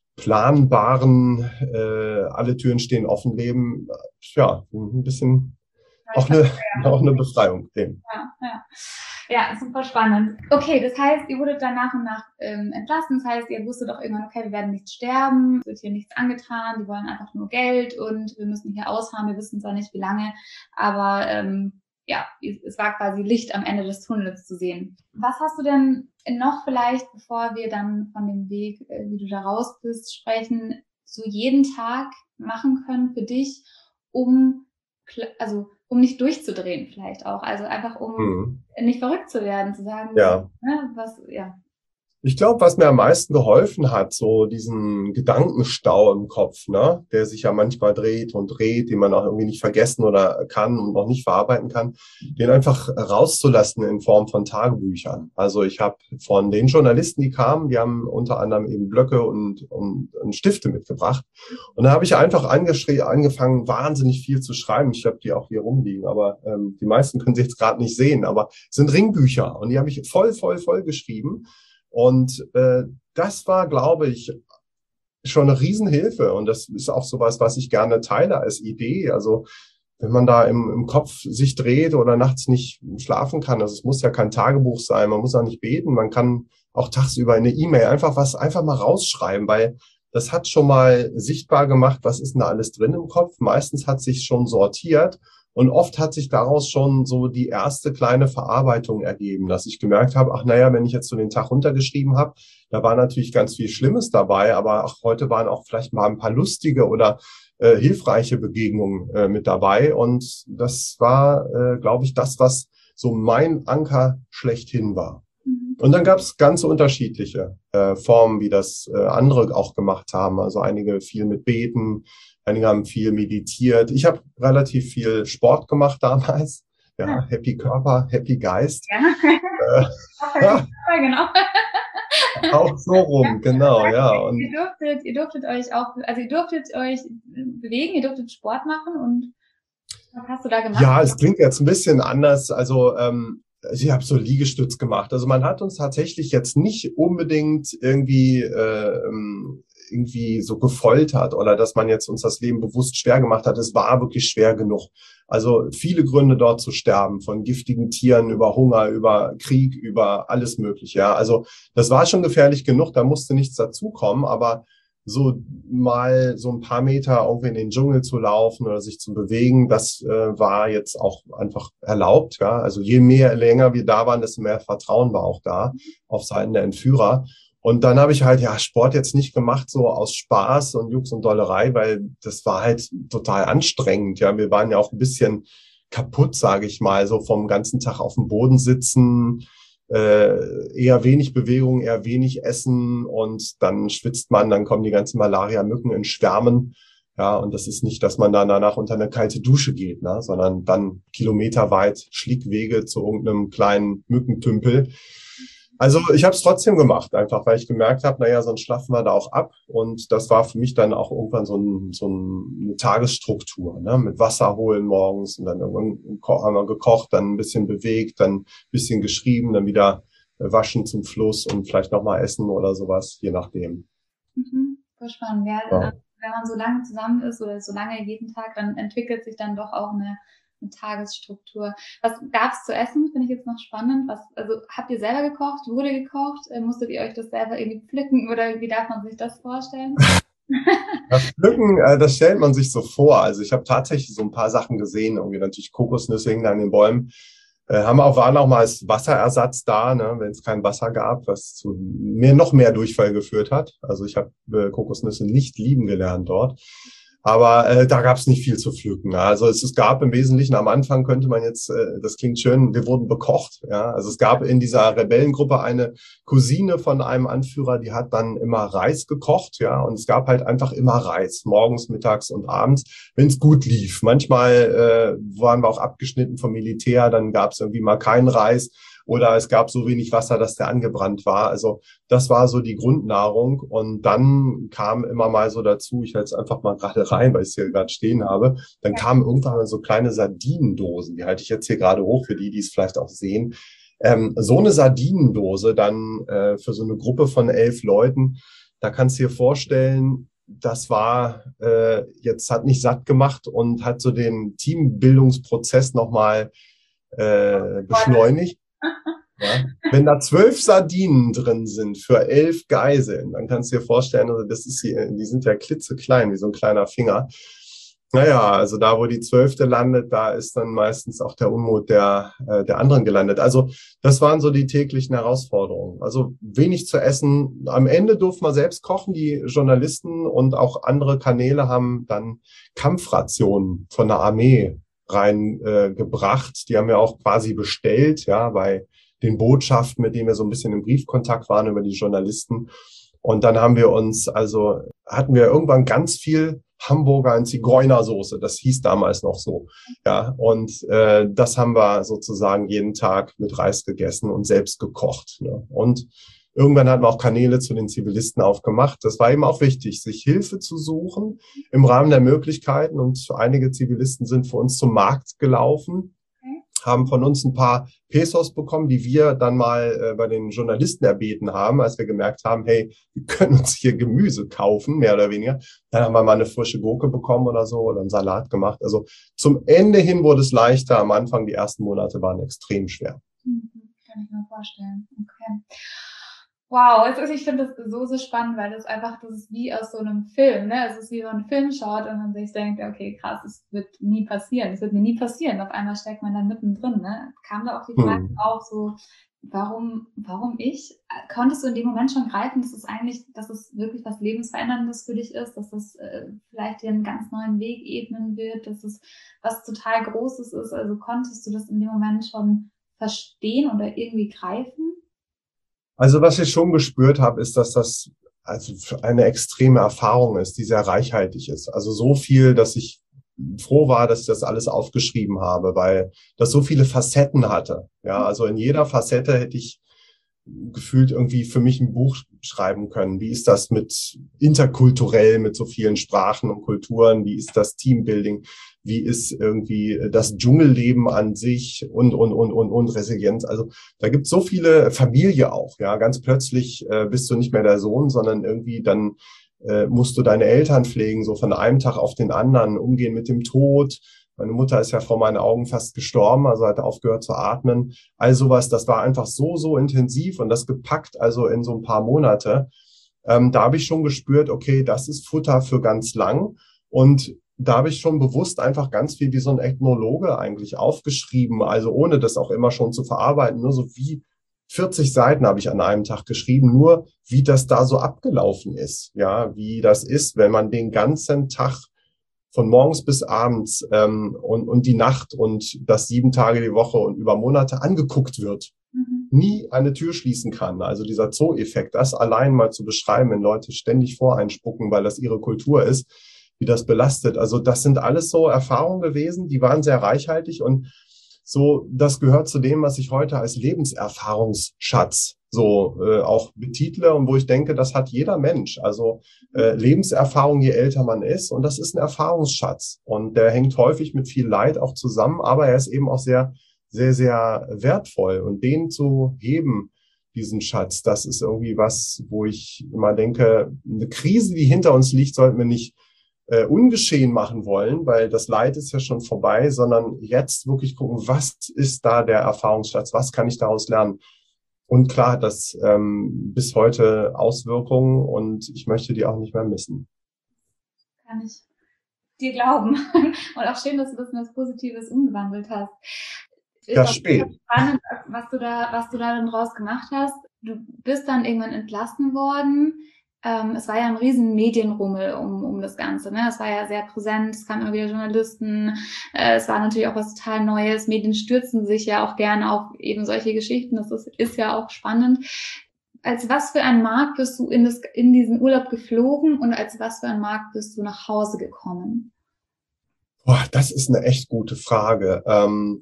planbaren, äh, alle Türen stehen offen Leben, ja, ein bisschen auch eine, auch eine Befreiung. Dem. Ja, ja. Ja, super spannend. Okay, das heißt, ihr wurdet dann nach und nach ähm, entlassen. Das heißt, ihr wusstet doch irgendwann, okay, wir werden nicht sterben, es wird hier nichts angetan, die wollen einfach nur Geld und wir müssen hier ausfahren, wir wissen zwar nicht, wie lange, aber ähm, ja, es war quasi Licht am Ende des Tunnels zu sehen. Was hast du denn noch vielleicht, bevor wir dann von dem Weg, äh, wie du da raus bist, sprechen, so jeden Tag machen können für dich, um, also um nicht durchzudrehen vielleicht auch, also einfach um mhm. nicht verrückt zu werden, zu sagen, ja. ne, was, ja. Ich glaube, was mir am meisten geholfen hat, so diesen Gedankenstau im Kopf, ne, der sich ja manchmal dreht und dreht, den man auch irgendwie nicht vergessen oder kann und noch nicht verarbeiten kann, den einfach rauszulassen in Form von Tagebüchern. Also ich habe von den Journalisten, die kamen, die haben unter anderem eben Blöcke und, und, und Stifte mitgebracht. Und da habe ich einfach angefangen, wahnsinnig viel zu schreiben. Ich habe die auch hier rumliegen, aber ähm, die meisten können sie jetzt gerade nicht sehen, aber es sind Ringbücher und die habe ich voll, voll, voll geschrieben. Und äh, das war, glaube ich, schon eine Riesenhilfe. Und das ist auch sowas, was ich gerne teile als Idee. Also wenn man da im, im Kopf sich dreht oder nachts nicht schlafen kann, also es muss ja kein Tagebuch sein, man muss auch nicht beten, man kann auch tagsüber in eine E-Mail einfach was einfach mal rausschreiben, weil das hat schon mal sichtbar gemacht, was ist denn da alles drin im Kopf. Meistens hat sich schon sortiert. Und oft hat sich daraus schon so die erste kleine Verarbeitung ergeben, dass ich gemerkt habe, ach naja, wenn ich jetzt so den Tag runtergeschrieben habe, da war natürlich ganz viel Schlimmes dabei, aber ach, heute waren auch vielleicht mal ein paar lustige oder äh, hilfreiche Begegnungen äh, mit dabei. Und das war, äh, glaube ich, das, was so mein Anker schlechthin war. Mhm. Und dann gab es ganz unterschiedliche äh, Formen, wie das äh, andere auch gemacht haben. Also einige viel mit Beten, einige haben viel meditiert. Ich habe relativ viel Sport gemacht damals. Ja, ja. Happy Körper, Happy Geist. Ja, äh, ja. Genau. Auch so rum, ja, genau, ja. Und ihr durftet, ihr durftet euch auch, also ihr durftet euch bewegen, ihr durftet Sport machen und was hast du da gemacht? Ja, es klingt jetzt ein bisschen anders. Also ähm, ich habe so Liegestütz gemacht. Also man hat uns tatsächlich jetzt nicht unbedingt irgendwie äh, irgendwie so gefoltert oder dass man jetzt uns das Leben bewusst schwer gemacht hat. Es war wirklich schwer genug. Also viele Gründe dort zu sterben, von giftigen Tieren über Hunger, über Krieg, über alles Mögliche. Ja, also das war schon gefährlich genug, da musste nichts dazukommen, aber so mal so ein paar Meter irgendwie in den Dschungel zu laufen oder sich zu bewegen, das äh, war jetzt auch einfach erlaubt. Ja, also je mehr länger wir da waren, desto mehr Vertrauen war auch da auf Seiten der Entführer. Und dann habe ich halt, ja, Sport jetzt nicht gemacht, so aus Spaß und Jux und Dollerei, weil das war halt total anstrengend. Ja, wir waren ja auch ein bisschen kaputt, sage ich mal, so vom ganzen Tag auf dem Boden sitzen, äh, eher wenig Bewegung, eher wenig Essen und dann schwitzt man, dann kommen die ganzen Malaria-Mücken in Schwärmen. Ja, und das ist nicht, dass man dann danach unter eine kalte Dusche geht, ne, sondern dann kilometerweit Schlickwege zu irgendeinem kleinen Mückentümpel. Also ich habe es trotzdem gemacht, einfach weil ich gemerkt habe, naja, sonst schlafen wir da auch ab. Und das war für mich dann auch irgendwann so, ein, so eine Tagesstruktur, ne? Mit Wasser holen morgens und dann irgendwann haben wir gekocht, dann ein bisschen bewegt, dann ein bisschen geschrieben, dann wieder waschen zum Fluss und vielleicht nochmal essen oder sowas, je nachdem. Mhm, voll spannend. Ja, Ja. wenn man so lange zusammen ist oder so lange jeden Tag, dann entwickelt sich dann doch auch eine eine Tagesstruktur. Was gab's zu essen? Finde ich jetzt noch spannend. Was, also habt ihr selber gekocht? Wurde gekocht? Äh, musstet ihr euch das selber irgendwie pflücken oder wie darf man sich das vorstellen? Das Pflücken, äh, das stellt man sich so vor. Also ich habe tatsächlich so ein paar Sachen gesehen, irgendwie natürlich Kokosnüsse hingen an den Bäumen. Äh, haben auch, waren auch mal als Wasserersatz da, ne, wenn es kein Wasser gab, was zu mir noch mehr Durchfall geführt hat. Also ich habe äh, Kokosnüsse nicht lieben gelernt dort. Aber äh, da gab es nicht viel zu pflücken. Also es, es gab im Wesentlichen am Anfang könnte man jetzt, äh, das klingt schön, wir wurden bekocht. Ja, also es gab in dieser Rebellengruppe eine Cousine von einem Anführer, die hat dann immer Reis gekocht. Ja, und es gab halt einfach immer Reis, morgens, mittags und abends, wenn es gut lief. Manchmal äh, waren wir auch abgeschnitten vom Militär, dann gab es irgendwie mal keinen Reis. Oder es gab so wenig Wasser, dass der angebrannt war. Also das war so die Grundnahrung. Und dann kam immer mal so dazu, ich halte es einfach mal gerade rein, weil ich es hier gerade stehen habe, dann kamen irgendwann mal so kleine Sardinendosen. Die halte ich jetzt hier gerade hoch für die, die es vielleicht auch sehen. Ähm, so eine Sardinendose dann äh, für so eine Gruppe von elf Leuten, da kannst du dir vorstellen, das war äh, jetzt hat nicht satt gemacht und hat so den Teambildungsprozess nochmal äh, beschleunigt. Ja. Wenn da zwölf Sardinen drin sind für elf Geiseln, dann kannst du dir vorstellen, also das ist hier, die sind ja klitzeklein, wie so ein kleiner Finger. Naja, also da, wo die zwölfte landet, da ist dann meistens auch der Unmut der, äh, der anderen gelandet. Also das waren so die täglichen Herausforderungen. Also wenig zu essen. Am Ende durften wir selbst kochen. Die Journalisten und auch andere Kanäle haben dann Kampfrationen von der Armee reingebracht. Äh, gebracht. Die haben wir auch quasi bestellt, ja, bei den Botschaften, mit denen wir so ein bisschen im Briefkontakt waren über die Journalisten. Und dann haben wir uns, also hatten wir irgendwann ganz viel Hamburger in Zigeunersoße, das hieß damals noch so. Ja, und äh, das haben wir sozusagen jeden Tag mit Reis gegessen und selbst gekocht. Ne? Und irgendwann hatten wir auch Kanäle zu den Zivilisten aufgemacht. Das war eben auch wichtig, sich Hilfe zu suchen im Rahmen der Möglichkeiten. Und einige Zivilisten sind für uns zum Markt gelaufen, haben von uns ein paar Pesos bekommen, die wir dann mal äh, bei den Journalisten erbeten haben, als wir gemerkt haben, hey, wir können uns hier Gemüse kaufen, mehr oder weniger. Dann haben wir mal eine frische Gurke bekommen oder so oder einen Salat gemacht. Also zum Ende hin wurde es leichter. Am Anfang, die ersten Monate waren extrem schwer. Mhm, kann ich mir vorstellen. Okay. Wow, es ist, ich finde das so, so spannend, weil das einfach, das ist wie aus so einem Film, ne? Es ist wie so ein Film schaut und man sich denkt, okay, krass, es wird nie passieren, es wird mir nie passieren. Auf einmal steckt man da mittendrin, ne? Kam da auch die Frage hm. auf, so, warum, warum ich? Konntest du in dem Moment schon greifen, dass es eigentlich, dass es wirklich was Lebensveränderndes für dich ist, dass es äh, vielleicht dir einen ganz neuen Weg ebnen wird, dass es was total Großes ist? Also konntest du das in dem Moment schon verstehen oder irgendwie greifen? Also was ich schon gespürt habe, ist, dass das also eine extreme Erfahrung ist, die sehr reichhaltig ist. Also so viel, dass ich froh war, dass ich das alles aufgeschrieben habe, weil das so viele Facetten hatte. Ja, also in jeder Facette hätte ich gefühlt irgendwie für mich ein Buch schreiben können. Wie ist das mit interkulturell, mit so vielen Sprachen und Kulturen? Wie ist das Teambuilding? Wie ist irgendwie das Dschungelleben an sich und, und, und, und, und Resilienz? Also da gibt es so viele Familie auch. Ja, ganz plötzlich äh, bist du nicht mehr der Sohn, sondern irgendwie dann äh, musst du deine Eltern pflegen, so von einem Tag auf den anderen, umgehen mit dem Tod. Meine Mutter ist ja vor meinen Augen fast gestorben, also hat aufgehört zu atmen. All sowas, das war einfach so, so intensiv und das gepackt, also in so ein paar Monate. Ähm, da habe ich schon gespürt, okay, das ist Futter für ganz lang. Und da habe ich schon bewusst einfach ganz viel wie so ein Ethnologe eigentlich aufgeschrieben, also ohne das auch immer schon zu verarbeiten, nur so wie vierzig Seiten habe ich an einem Tag geschrieben, nur wie das da so abgelaufen ist. Ja, wie das ist, wenn man den ganzen Tag von morgens bis abends ähm, und, und die Nacht und das sieben Tage die Woche und über Monate angeguckt wird, mhm. nie eine Tür schließen kann. Also dieser Zoo-Effekt, das allein mal zu beschreiben, wenn Leute ständig voreinspucken, weil das ihre Kultur ist, wie das belastet. Also das sind alles so Erfahrungen gewesen, die waren sehr reichhaltig und so, das gehört zu dem, was ich heute als Lebenserfahrungsschatz so äh, auch betitle und wo ich denke, das hat jeder Mensch. Also äh, Lebenserfahrung, je älter man ist, und das ist ein Erfahrungsschatz und der hängt häufig mit viel Leid auch zusammen, aber er ist eben auch sehr, sehr, sehr wertvoll und den zu heben, diesen Schatz, das ist irgendwie was, wo ich immer denke, eine Krise, die hinter uns liegt, sollten wir nicht Äh, ungeschehen machen wollen, weil das Leid ist ja schon vorbei, sondern jetzt wirklich gucken, was ist da der Erfahrungsschatz, was kann ich daraus lernen? Und klar hat das ähm, bis heute Auswirkungen und ich möchte die auch nicht mehr missen. Kann ich dir glauben. Und auch schön, dass du das in was Positives umgewandelt hast. Das ist spät. Spannend, was du da, was du da dann draus gemacht hast. Du bist dann irgendwann entlassen worden. Ähm, es war ja ein riesen Medienrummel um, um das Ganze, ne? Es war ja sehr präsent, es kamen immer wieder Journalisten, äh, es war natürlich auch was total Neues. Medien stürzen sich ja auch gerne auf eben solche Geschichten, das ist, ist ja auch spannend. Als was für ein Markt bist du in, das, in diesen Urlaub geflogen und als was für ein Markt bist du nach Hause gekommen? Boah, das ist eine echt gute Frage. Ähm,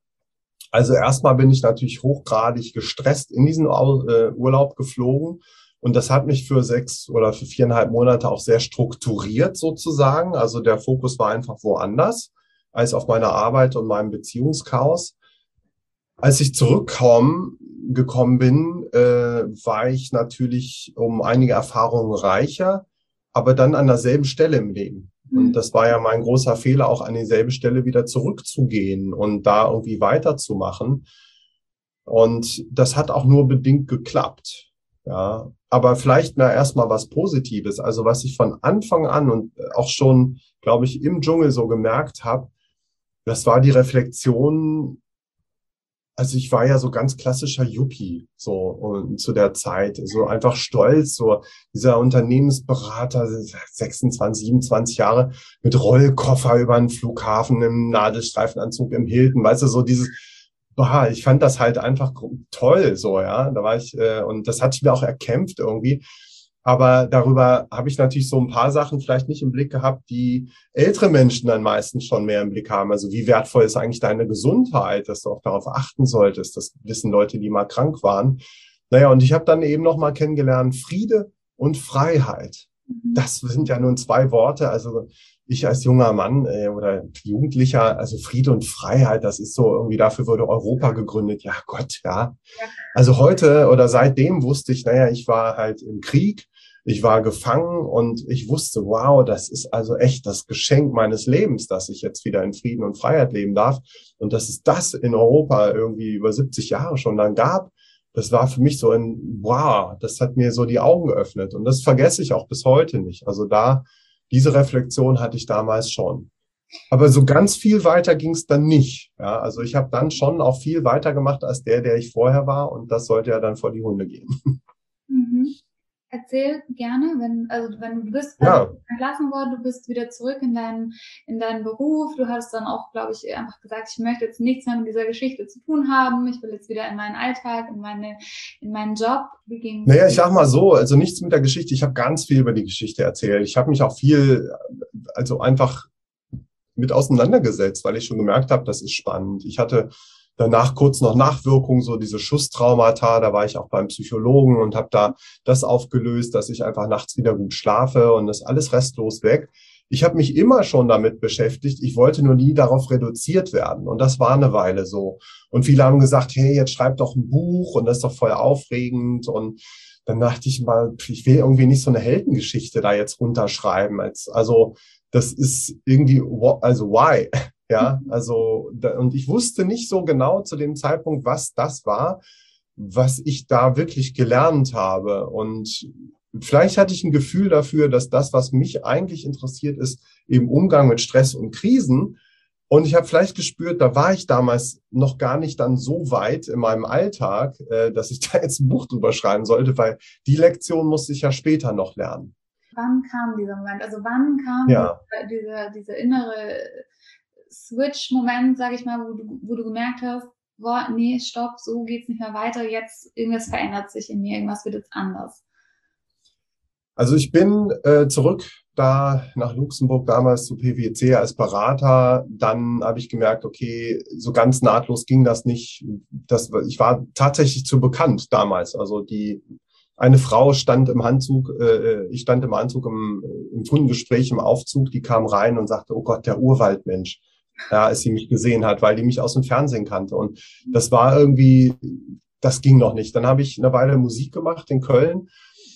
also erstmal bin ich natürlich hochgradig gestresst in diesen äh, Urlaub geflogen. Und das hat mich für sechs oder für viereinhalb Monate auch sehr strukturiert sozusagen. Also der Fokus war einfach woanders als auf meiner Arbeit und meinem Beziehungschaos. Als ich zurückgekommen gekommen bin, äh, war ich natürlich um einige Erfahrungen reicher, aber dann an derselben Stelle im Leben. Und das war ja mein großer Fehler, auch an dieselbe Stelle wieder zurückzugehen und da irgendwie weiterzumachen. Und das hat auch nur bedingt geklappt. Ja, aber vielleicht mal erstmal was Positives. Also was ich von Anfang an und auch schon, glaube ich, im Dschungel so gemerkt habe, das war die Reflexion. Also ich war ja so ganz klassischer Yuppie, so und zu der Zeit, so einfach stolz, so dieser Unternehmensberater, sechsundzwanzig, siebenundzwanzig Jahre mit Rollkoffer über den Flughafen im Nadelstreifenanzug im Hilton, weißt du, so dieses Bah, ich fand das halt einfach toll, so, ja. Da war ich, äh, und das hatte ich mir auch erkämpft irgendwie. Aber darüber habe ich natürlich so ein paar Sachen vielleicht nicht im Blick gehabt, die ältere Menschen dann meistens schon mehr im Blick haben. Also wie wertvoll ist eigentlich deine Gesundheit, dass du auch darauf achten solltest. Das wissen Leute, die mal krank waren. Naja, und ich habe dann eben noch mal kennengelernt, Friede und Freiheit. Das sind ja nun zwei Worte, also ich als junger Mann äh, oder Jugendlicher, also Friede und Freiheit, das ist so irgendwie, dafür wurde Europa gegründet. Ja Gott, ja. Also heute oder seitdem wusste ich, naja, ich war halt im Krieg, ich war gefangen und ich wusste, wow, das ist also echt das Geschenk meines Lebens, dass ich jetzt wieder in Frieden und Freiheit leben darf. Und dass es das in Europa irgendwie über siebzig Jahre schon dann gab, das war für mich so ein, wow, das hat mir so die Augen geöffnet. Und das vergesse ich auch bis heute nicht. Also da, diese Reflexion hatte ich damals schon. Aber so ganz viel weiter ging es dann nicht. Ja, also ich habe dann schon auch viel weiter gemacht als der, der ich vorher war. Und das sollte ja dann vor die Hunde gehen. Mhm. Erzähl gerne, wenn, also wenn du bist ja. entlassen worden, du bist wieder zurück in deinen, in deinen Beruf. Du hast dann auch, glaube ich, einfach gesagt, ich möchte jetzt nichts mehr mit dieser Geschichte zu tun haben. Ich will jetzt wieder in meinen Alltag, in meine, in meinen Job. Wie ging's? Naja, ich sag mal so, also nichts mit der Geschichte. Ich habe ganz viel über die Geschichte erzählt. Ich habe mich auch viel, also einfach mit auseinandergesetzt, weil ich schon gemerkt habe, das ist spannend. Ich hatte danach kurz noch Nachwirkungen, so diese Schusstraumata, da war ich auch beim Psychologen und habe da das aufgelöst, dass ich einfach nachts wieder gut schlafe und das alles restlos weg. Ich habe mich immer schon damit beschäftigt, ich wollte nur nie darauf reduziert werden und das war eine Weile so. Und viele haben gesagt, hey, jetzt schreib doch ein Buch und das ist doch voll aufregend und dann dachte ich mal, ich will irgendwie nicht so eine Heldengeschichte da jetzt runterschreiben. Als, also das ist irgendwie, also why? Ja, also, und ich wusste nicht so genau zu dem Zeitpunkt, was das war, was ich da wirklich gelernt habe. Und vielleicht hatte ich ein Gefühl dafür, dass das, was mich eigentlich interessiert, ist eben Umgang mit Stress und Krisen. Und ich habe vielleicht gespürt, da war ich damals noch gar nicht dann so weit in meinem Alltag, äh, dass ich da jetzt ein Buch drüber schreiben sollte, weil die Lektion musste ich ja später noch lernen. Wann kam dieser Moment? Also wann kam Ja. dieser, dieser, dieser innere Switch-Moment, sag ich mal, wo du, wo du gemerkt hast, boah, nee, stopp, so geht's nicht mehr weiter, jetzt irgendwas verändert sich in mir, irgendwas wird jetzt anders. Also ich bin äh, zurück da nach Luxemburg damals zu P W C als Berater. Dann habe ich gemerkt, okay, so ganz nahtlos ging das nicht. Das, ich war tatsächlich zu bekannt damals. Also die eine Frau stand im Anzug, äh, ich stand im Anzug im, im Kundengespräch im Aufzug, die kam rein und sagte, oh Gott, der Urwaldmensch. Ja, als sie mich gesehen hat, weil die mich aus dem Fernsehen kannte. Und das war irgendwie, das ging noch nicht. Dann habe ich eine Weile Musik gemacht in Köln.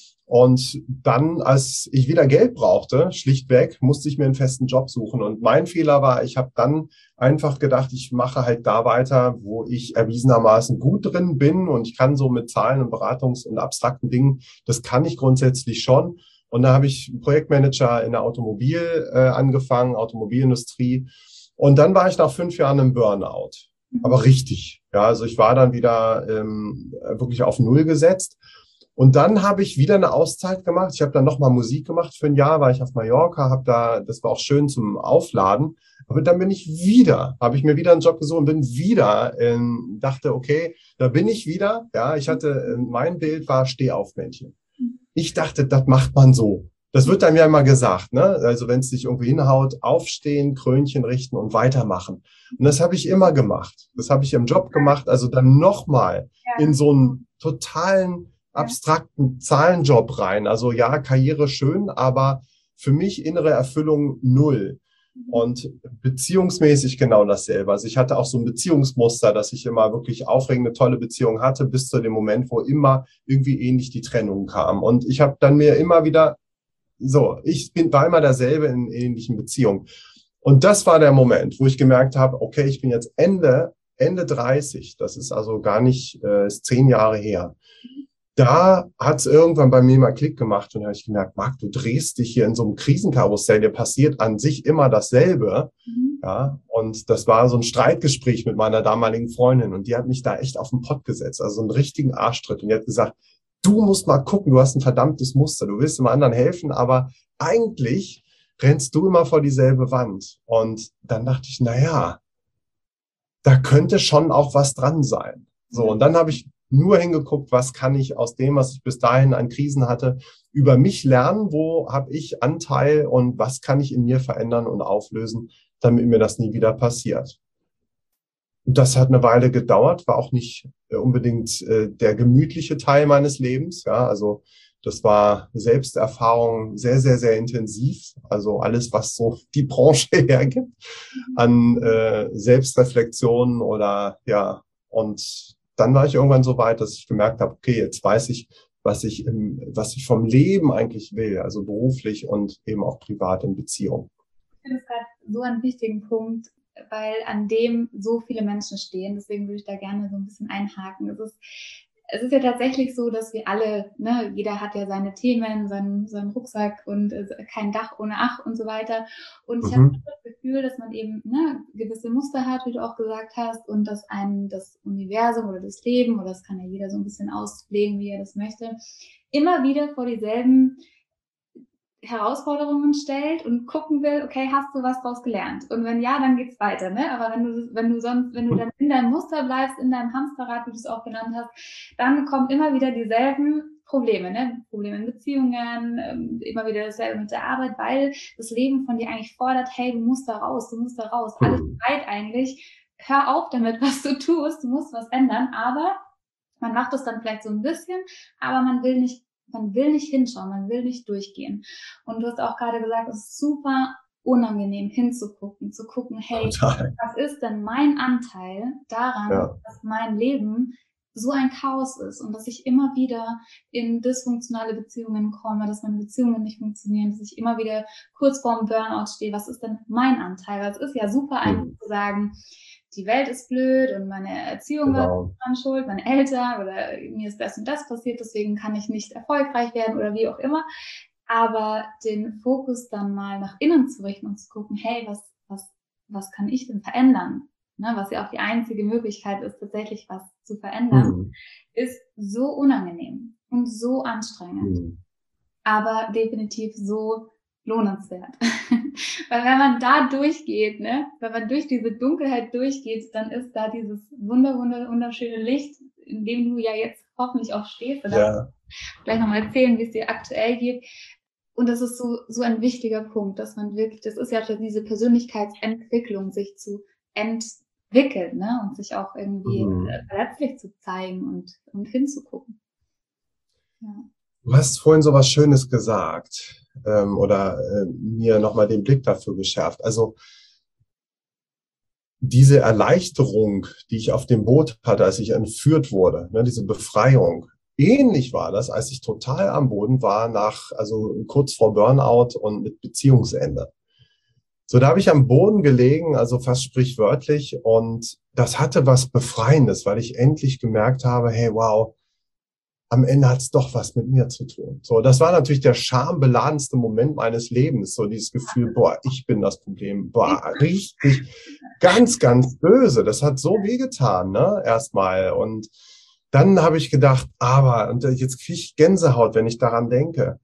Und dann, als ich wieder Geld brauchte, schlichtweg, musste ich mir einen festen Job suchen. Und mein Fehler war, ich habe dann einfach gedacht, ich mache halt da weiter, wo ich erwiesenermaßen gut drin bin. Und ich kann so mit Zahlen und Beratungs- und abstrakten Dingen, das kann ich grundsätzlich schon. Und da habe ich Projektmanager in der Automobil äh, angefangen, Automobilindustrie. Und dann war ich nach fünf Jahren im Burnout. Aber richtig. Ja, also ich war dann wieder ähm, wirklich auf Null gesetzt. Und dann habe ich wieder eine Auszeit gemacht. Ich habe dann nochmal Musik gemacht für ein Jahr, war ich auf Mallorca, habe da, das war auch schön zum Aufladen. Aber dann bin ich wieder, habe ich mir wieder einen Job gesucht und bin wieder, ähm, dachte, okay, da bin ich wieder. Ja, ich hatte, mein Bild war Stehaufmännchen. Ich dachte, das macht man so. Das wird einem ja immer gesagt, ne? Also wenn es dich irgendwie hinhaut, aufstehen, Krönchen richten und weitermachen. Und das habe ich immer gemacht. Das habe ich im Job gemacht. Also dann nochmal in so einen totalen abstrakten Zahlenjob rein. Also ja, Karriere schön, aber für mich innere Erfüllung null. Und beziehungsmäßig genau dasselbe. Also ich hatte auch so ein Beziehungsmuster, dass ich immer wirklich aufregende, tolle Beziehungen hatte, bis zu dem Moment, wo immer irgendwie ähnlich die Trennung kam. Und ich habe dann mir immer wieder, so, ich bin, war immer derselbe in ähnlichen Beziehungen. Und das war der Moment, wo ich gemerkt habe, okay, ich bin jetzt Ende, Ende dreißig. Das ist also gar nicht, äh, ist zehn Jahre her. Da hat es irgendwann bei mir mal Klick gemacht und da habe ich gemerkt, Marc, du drehst dich hier in so einem Krisenkarussell, dir passiert an sich immer dasselbe. Mhm. Ja, und das war so ein Streitgespräch mit meiner damaligen Freundin und die hat mich da echt auf den Pott gesetzt, also einen richtigen Arschtritt. Und die hat gesagt, du musst mal gucken, du hast ein verdammtes Muster, du willst dem anderen helfen, aber eigentlich rennst du immer vor dieselbe Wand. Und dann dachte ich, na ja, da könnte schon auch was dran sein. So, und dann habe ich nur hingeguckt, was kann ich aus dem, was ich bis dahin an Krisen hatte, über mich lernen, wo habe ich Anteil und was kann ich in mir verändern und auflösen, damit mir das nie wieder passiert. Und das hat eine Weile gedauert, war auch nicht unbedingt äh, der gemütliche Teil meines Lebens. Ja, also das war Selbsterfahrung sehr, sehr, sehr intensiv. Also alles, was so die Branche hergibt an äh, Selbstreflexion oder ja, und dann war ich irgendwann so weit, dass ich gemerkt habe, okay, jetzt weiß ich, was ich im, was ich vom Leben eigentlich will, also beruflich und eben auch privat in Beziehung. Ich finde es gerade so einen wichtigen Punkt, weil an dem so viele Menschen stehen. Deswegen würde ich da gerne so ein bisschen einhaken. Es ist, es ist ja tatsächlich so, dass wir alle, ne, jeder hat ja seine Themen, seinen, seinen Rucksack und äh, kein Dach ohne Ach und so weiter. Und ich mhm. habe das Gefühl, dass man eben ne, gewisse Muster hat, wie du auch gesagt hast, und dass einem das Universum oder das Leben, oder das kann ja jeder so ein bisschen auslegen, wie er das möchte, immer wieder vor dieselben Herausforderungen stellt und gucken will, okay, hast du was draus gelernt? Und wenn ja, dann geht's weiter, ne? Aber wenn du, wenn du sonst, wenn du dann in deinem Muster bleibst, in deinem Hamsterrad, wie du es auch genannt hast, dann kommen immer wieder dieselben Probleme, ne? Probleme in Beziehungen, immer wieder dasselbe mit der Arbeit, weil das Leben von dir eigentlich fordert, hey, du musst da raus, du musst da raus, alles bereit eigentlich, hör auf damit, was du tust, du musst was ändern, aber man macht es dann vielleicht so ein bisschen, aber man will nicht Man will nicht hinschauen, man will nicht durchgehen. Und du hast auch gerade gesagt, es ist super unangenehm hinzugucken, zu gucken, hey, Total. Was ist denn mein Anteil daran, ja. dass mein Leben so ein Chaos ist und dass ich immer wieder in dysfunktionale Beziehungen komme, dass meine Beziehungen nicht funktionieren, dass ich immer wieder kurz vorm Burnout stehe. Was ist denn mein Anteil? Weil es ist ja super einfach hm. zu sagen, die Welt ist blöd und meine Erziehung genau. war dran schuld, meine Eltern oder mir ist das und das passiert, deswegen kann ich nicht erfolgreich werden oder wie auch immer. Aber den Fokus dann mal nach innen zu richten und zu gucken, hey, was, was, was kann ich denn verändern? Ne, was ja auch die einzige Möglichkeit ist, tatsächlich was zu verändern, mhm. ist so unangenehm und so anstrengend, mhm. aber definitiv so lohnenswert. Weil wenn man da durchgeht, ne, wenn man durch diese Dunkelheit durchgeht, dann ist da dieses wunder, wunder, wunderschöne Licht, in dem du ja jetzt hoffentlich auch stehst. Und ja. Gleich nochmal erzählen, wie es dir aktuell geht. Und das ist so, so ein wichtiger Punkt, dass man wirklich, das ist ja diese Persönlichkeitsentwicklung, sich zu entwickeln, ne, und sich auch irgendwie mhm. verletzlich zu zeigen und, und hinzugucken. Ja. Du hast vorhin so was Schönes gesagt, ähm, oder äh, mir nochmal den Blick dafür geschärft. Also, diese Erleichterung, die ich auf dem Boot hatte, als ich entführt wurde, ne, diese Befreiung, ähnlich war das, als ich total am Boden war, nach, also kurz vor Burnout und mit Beziehungsende. So, da habe ich am Boden gelegen, also fast sprichwörtlich, und das hatte was Befreiendes, weil ich endlich gemerkt habe, hey, wow, am Ende hat es doch was mit mir zu tun. So, das war natürlich der schambeladenste Moment meines Lebens, so dieses Gefühl, boah, ich bin das Problem, boah, richtig, ganz, ganz böse. Das hat so wehgetan, ne, erstmal. Und dann habe ich gedacht, aber, und jetzt kriege ich Gänsehaut, wenn ich daran denke.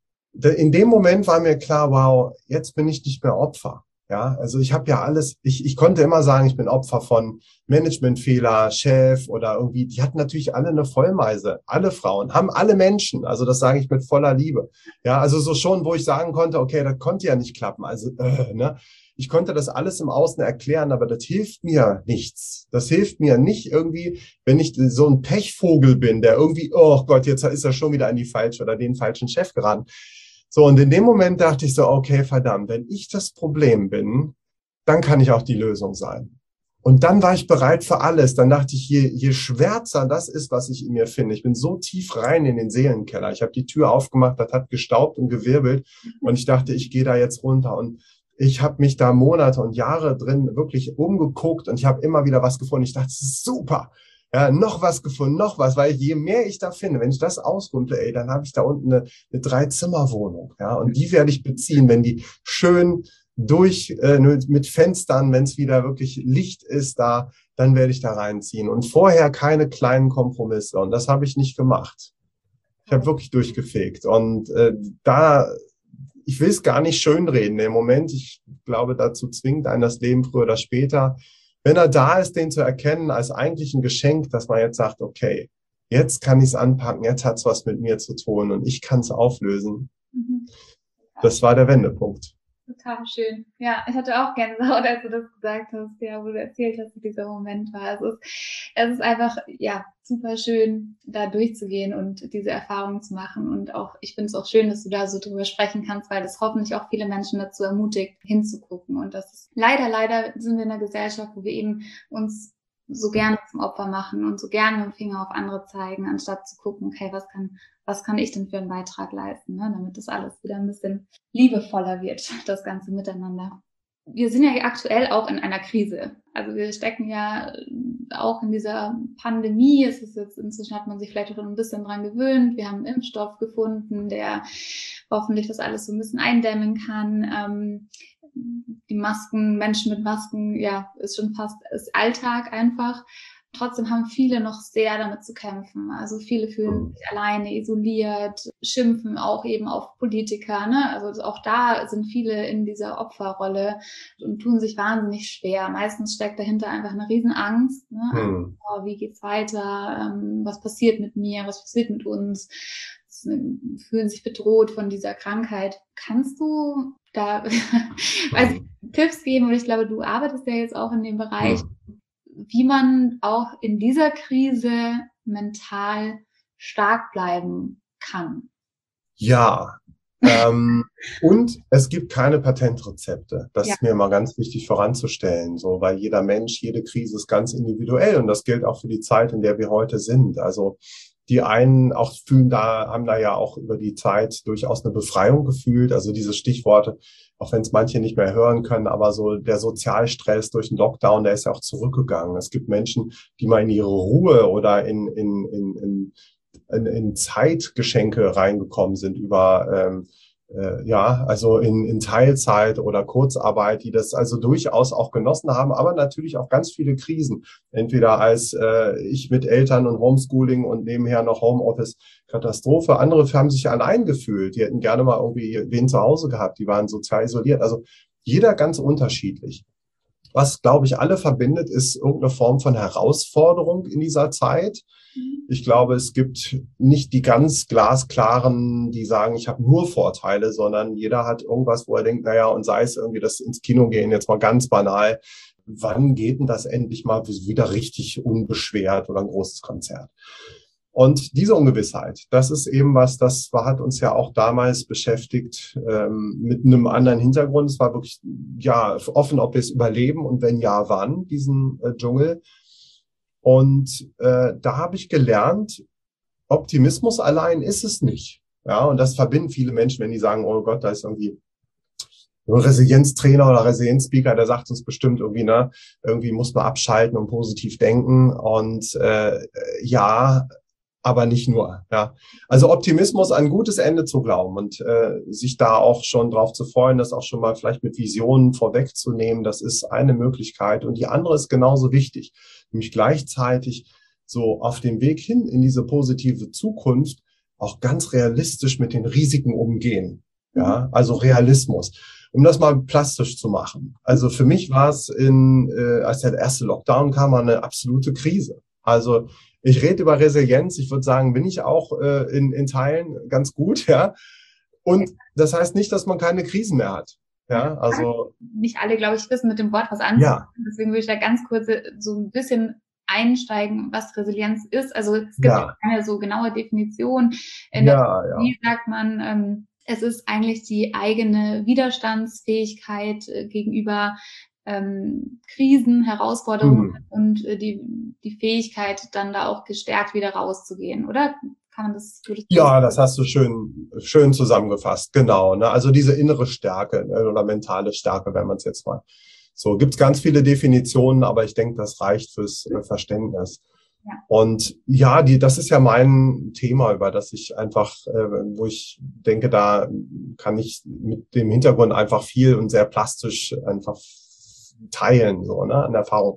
In dem Moment war mir klar, wow, jetzt bin ich nicht mehr Opfer. Ja, also ich habe ja alles, ich, ich konnte immer sagen, ich bin Opfer von Managementfehler, Chef oder irgendwie, die hatten natürlich alle eine Vollmeise, alle Frauen, haben alle Menschen, also das sage ich mit voller Liebe. Ja, also so schon, wo ich sagen konnte, okay, das konnte ja nicht klappen, also, äh, ne. Ich konnte das alles im Außen erklären, aber das hilft mir nichts. Das hilft mir nicht irgendwie, wenn ich so ein Pechvogel bin, der irgendwie, oh Gott, jetzt ist er schon wieder an die falsche oder den falschen Chef geraten. So, und in dem Moment dachte ich so, okay, verdammt, wenn ich das Problem bin, dann kann ich auch die Lösung sein. Und dann war ich bereit für alles. Dann dachte ich, je, je schwärzer das ist, was ich in mir finde. Ich bin so tief rein in den Seelenkeller. Ich habe die Tür aufgemacht, das hat gestaubt und gewirbelt. Und ich dachte, ich gehe da jetzt runter. Und ich habe mich da Monate und Jahre drin wirklich umgeguckt und ich habe immer wieder was gefunden. Ich dachte, das ist super. Ja, noch was gefunden, noch was, weil je mehr ich da finde, wenn ich das ausrunde, ey, dann habe ich da unten eine, eine Drei-Zimmer-Wohnung, ja, und die werde ich beziehen, wenn die schön durch, äh, mit Fenstern, wenn es wieder wirklich Licht ist da, dann werde ich da reinziehen und vorher keine kleinen Kompromisse und das habe ich nicht gemacht. Ich habe wirklich durchgefegt und äh, da, ich will es gar nicht schönreden im Moment, ich glaube, dazu zwingt einen das Leben früher oder später. Wenn er da ist, den zu erkennen als eigentlich ein Geschenk, dass man jetzt sagt, okay, jetzt kann ich es anpacken, jetzt hat es was mit mir zu tun und ich kann es auflösen. Mhm. Das war der Wendepunkt. Total schön. Ja, ich hatte auch Gänsehaut, als du das gesagt hast, ja, wo du erzählt hast, wie dieser Moment war. Es ist, es ist einfach, ja, super schön, da durchzugehen und diese Erfahrung zu machen. Und auch, ich finde es auch schön, dass du da so drüber sprechen kannst, weil das hoffentlich auch viele Menschen dazu ermutigt, hinzugucken. Und das ist, leider, leider sind wir in einer Gesellschaft, wo wir eben uns so gerne zum Opfer machen und so gerne mit dem Finger auf andere zeigen, anstatt zu gucken, okay, was kann, was kann ich denn für einen Beitrag leisten, ne, damit das alles wieder ein bisschen liebevoller wird, das ganze Miteinander. Wir sind ja aktuell auch in einer Krise. Also wir stecken ja auch in dieser Pandemie. Es ist jetzt, inzwischen hat man sich vielleicht schon ein bisschen dran gewöhnt. Wir haben einen Impfstoff gefunden, der hoffentlich das alles so ein bisschen eindämmen kann. Ähm, die Masken, Menschen mit Masken, ja, ist schon fast, ist Alltag einfach. Trotzdem haben viele noch sehr damit zu kämpfen. Also viele fühlen sich alleine, isoliert, schimpfen auch eben auf Politiker, ne? Also auch da sind viele in dieser Opferrolle und tun sich wahnsinnig schwer. Meistens steckt dahinter einfach eine Riesenangst, ne? Hm. Also, wie geht's weiter? Ähm, was passiert mit mir? Was passiert mit uns? Sie fühlen sich bedroht von dieser Krankheit. Kannst du da also, Tipps geben? Und ich glaube, du arbeitest ja jetzt auch in dem Bereich, Hm. wie man auch in dieser Krise mental stark bleiben kann. Ja, ähm, und es gibt keine Patentrezepte. Das Ja. ist mir immer ganz wichtig voranzustellen, so, weil jeder Mensch, jede Krise ist ganz individuell und das gilt auch für die Zeit, in der wir heute sind. Also die einen auch fühlen da, haben da ja auch über die Zeit durchaus eine Befreiung gefühlt. Also diese Stichworte, auch wenn es manche nicht mehr hören können, aber so der Sozialstress durch den Lockdown, der ist ja auch zurückgegangen. Es gibt Menschen, die mal in ihre Ruhe oder in, in, in, in, in, in Zeitgeschenke reingekommen sind über ähm, äh, ja, also in, in Teilzeit oder Kurzarbeit, die das also durchaus auch genossen haben, aber natürlich auch ganz viele Krisen. Entweder als äh, ich mit Eltern und Homeschooling und nebenher noch Homeoffice, Katastrophe. Andere haben sich allein gefühlt. Die hätten gerne mal irgendwie wen zu Hause gehabt. Die waren sozial isoliert. Also jeder ganz unterschiedlich. Was, glaube ich, alle verbindet, ist irgendeine Form von Herausforderung in dieser Zeit. Ich glaube, es gibt nicht die ganz glasklaren, die sagen, ich habe nur Vorteile, sondern jeder hat irgendwas, wo er denkt, naja, und sei es irgendwie das ins Kino gehen, jetzt mal ganz banal. Wann geht denn das endlich mal wieder richtig unbeschwert oder ein großes Konzert? Und diese Ungewissheit, das ist eben was, das war, hat uns ja auch damals beschäftigt ähm, mit einem anderen Hintergrund. Es war wirklich ja offen, ob wir es überleben und wenn ja, wann, diesen äh, Dschungel. Und äh, da habe ich gelernt, Optimismus allein ist es nicht. Ja, und das verbinden viele Menschen, wenn die sagen, oh Gott, da ist irgendwie ein Resilienztrainer oder Resilienzspeaker, der sagt uns bestimmt irgendwie, ne, irgendwie muss man abschalten und positiv denken. Und äh, ja, aber nicht nur. Ja, also Optimismus an ein gutes Ende zu glauben und äh, sich da auch schon drauf zu freuen, das auch schon mal vielleicht mit Visionen vorwegzunehmen, das ist eine Möglichkeit. Und die andere ist genauso wichtig, nämlich gleichzeitig so auf dem Weg hin in diese positive Zukunft auch ganz realistisch mit den Risiken umgehen. Ja, also Realismus. Um das mal plastisch zu machen. Also für mich war es in, äh, als der erste Lockdown kam, eine absolute Krise. Also ich rede über Resilienz. Ich würde sagen, bin ich auch äh, in, in Teilen ganz gut, ja. Und das heißt nicht, dass man keine Krisen mehr hat. Ja, also. Nicht alle, glaube ich, wissen mit dem Wort was anfangen. Ja. Deswegen würde ich da ganz kurz so ein bisschen einsteigen, was Resilienz ist. Also es gibt ja keine so genaue Definition. In ja, der ja. sagt man, ähm, es ist eigentlich die eigene Widerstandsfähigkeit äh, gegenüber ähm, Krisen, Herausforderungen mhm. und äh, die, die Fähigkeit, dann da auch gestärkt wieder rauszugehen, oder? Kann man das? Ja, das hast du schön, schön zusammengefasst. Genau. Ne? Also diese innere Stärke, ne? Oder mentale Stärke, wenn man es jetzt mal so, gibt's ganz viele Definitionen, aber ich denke, das reicht fürs äh, Verständnis. Ja. Und ja, die, das ist ja mein Thema, über das ich einfach, äh, wo ich denke, da kann ich mit dem Hintergrund einfach viel und sehr plastisch einfach teilen, so, ne, an Erfahrung.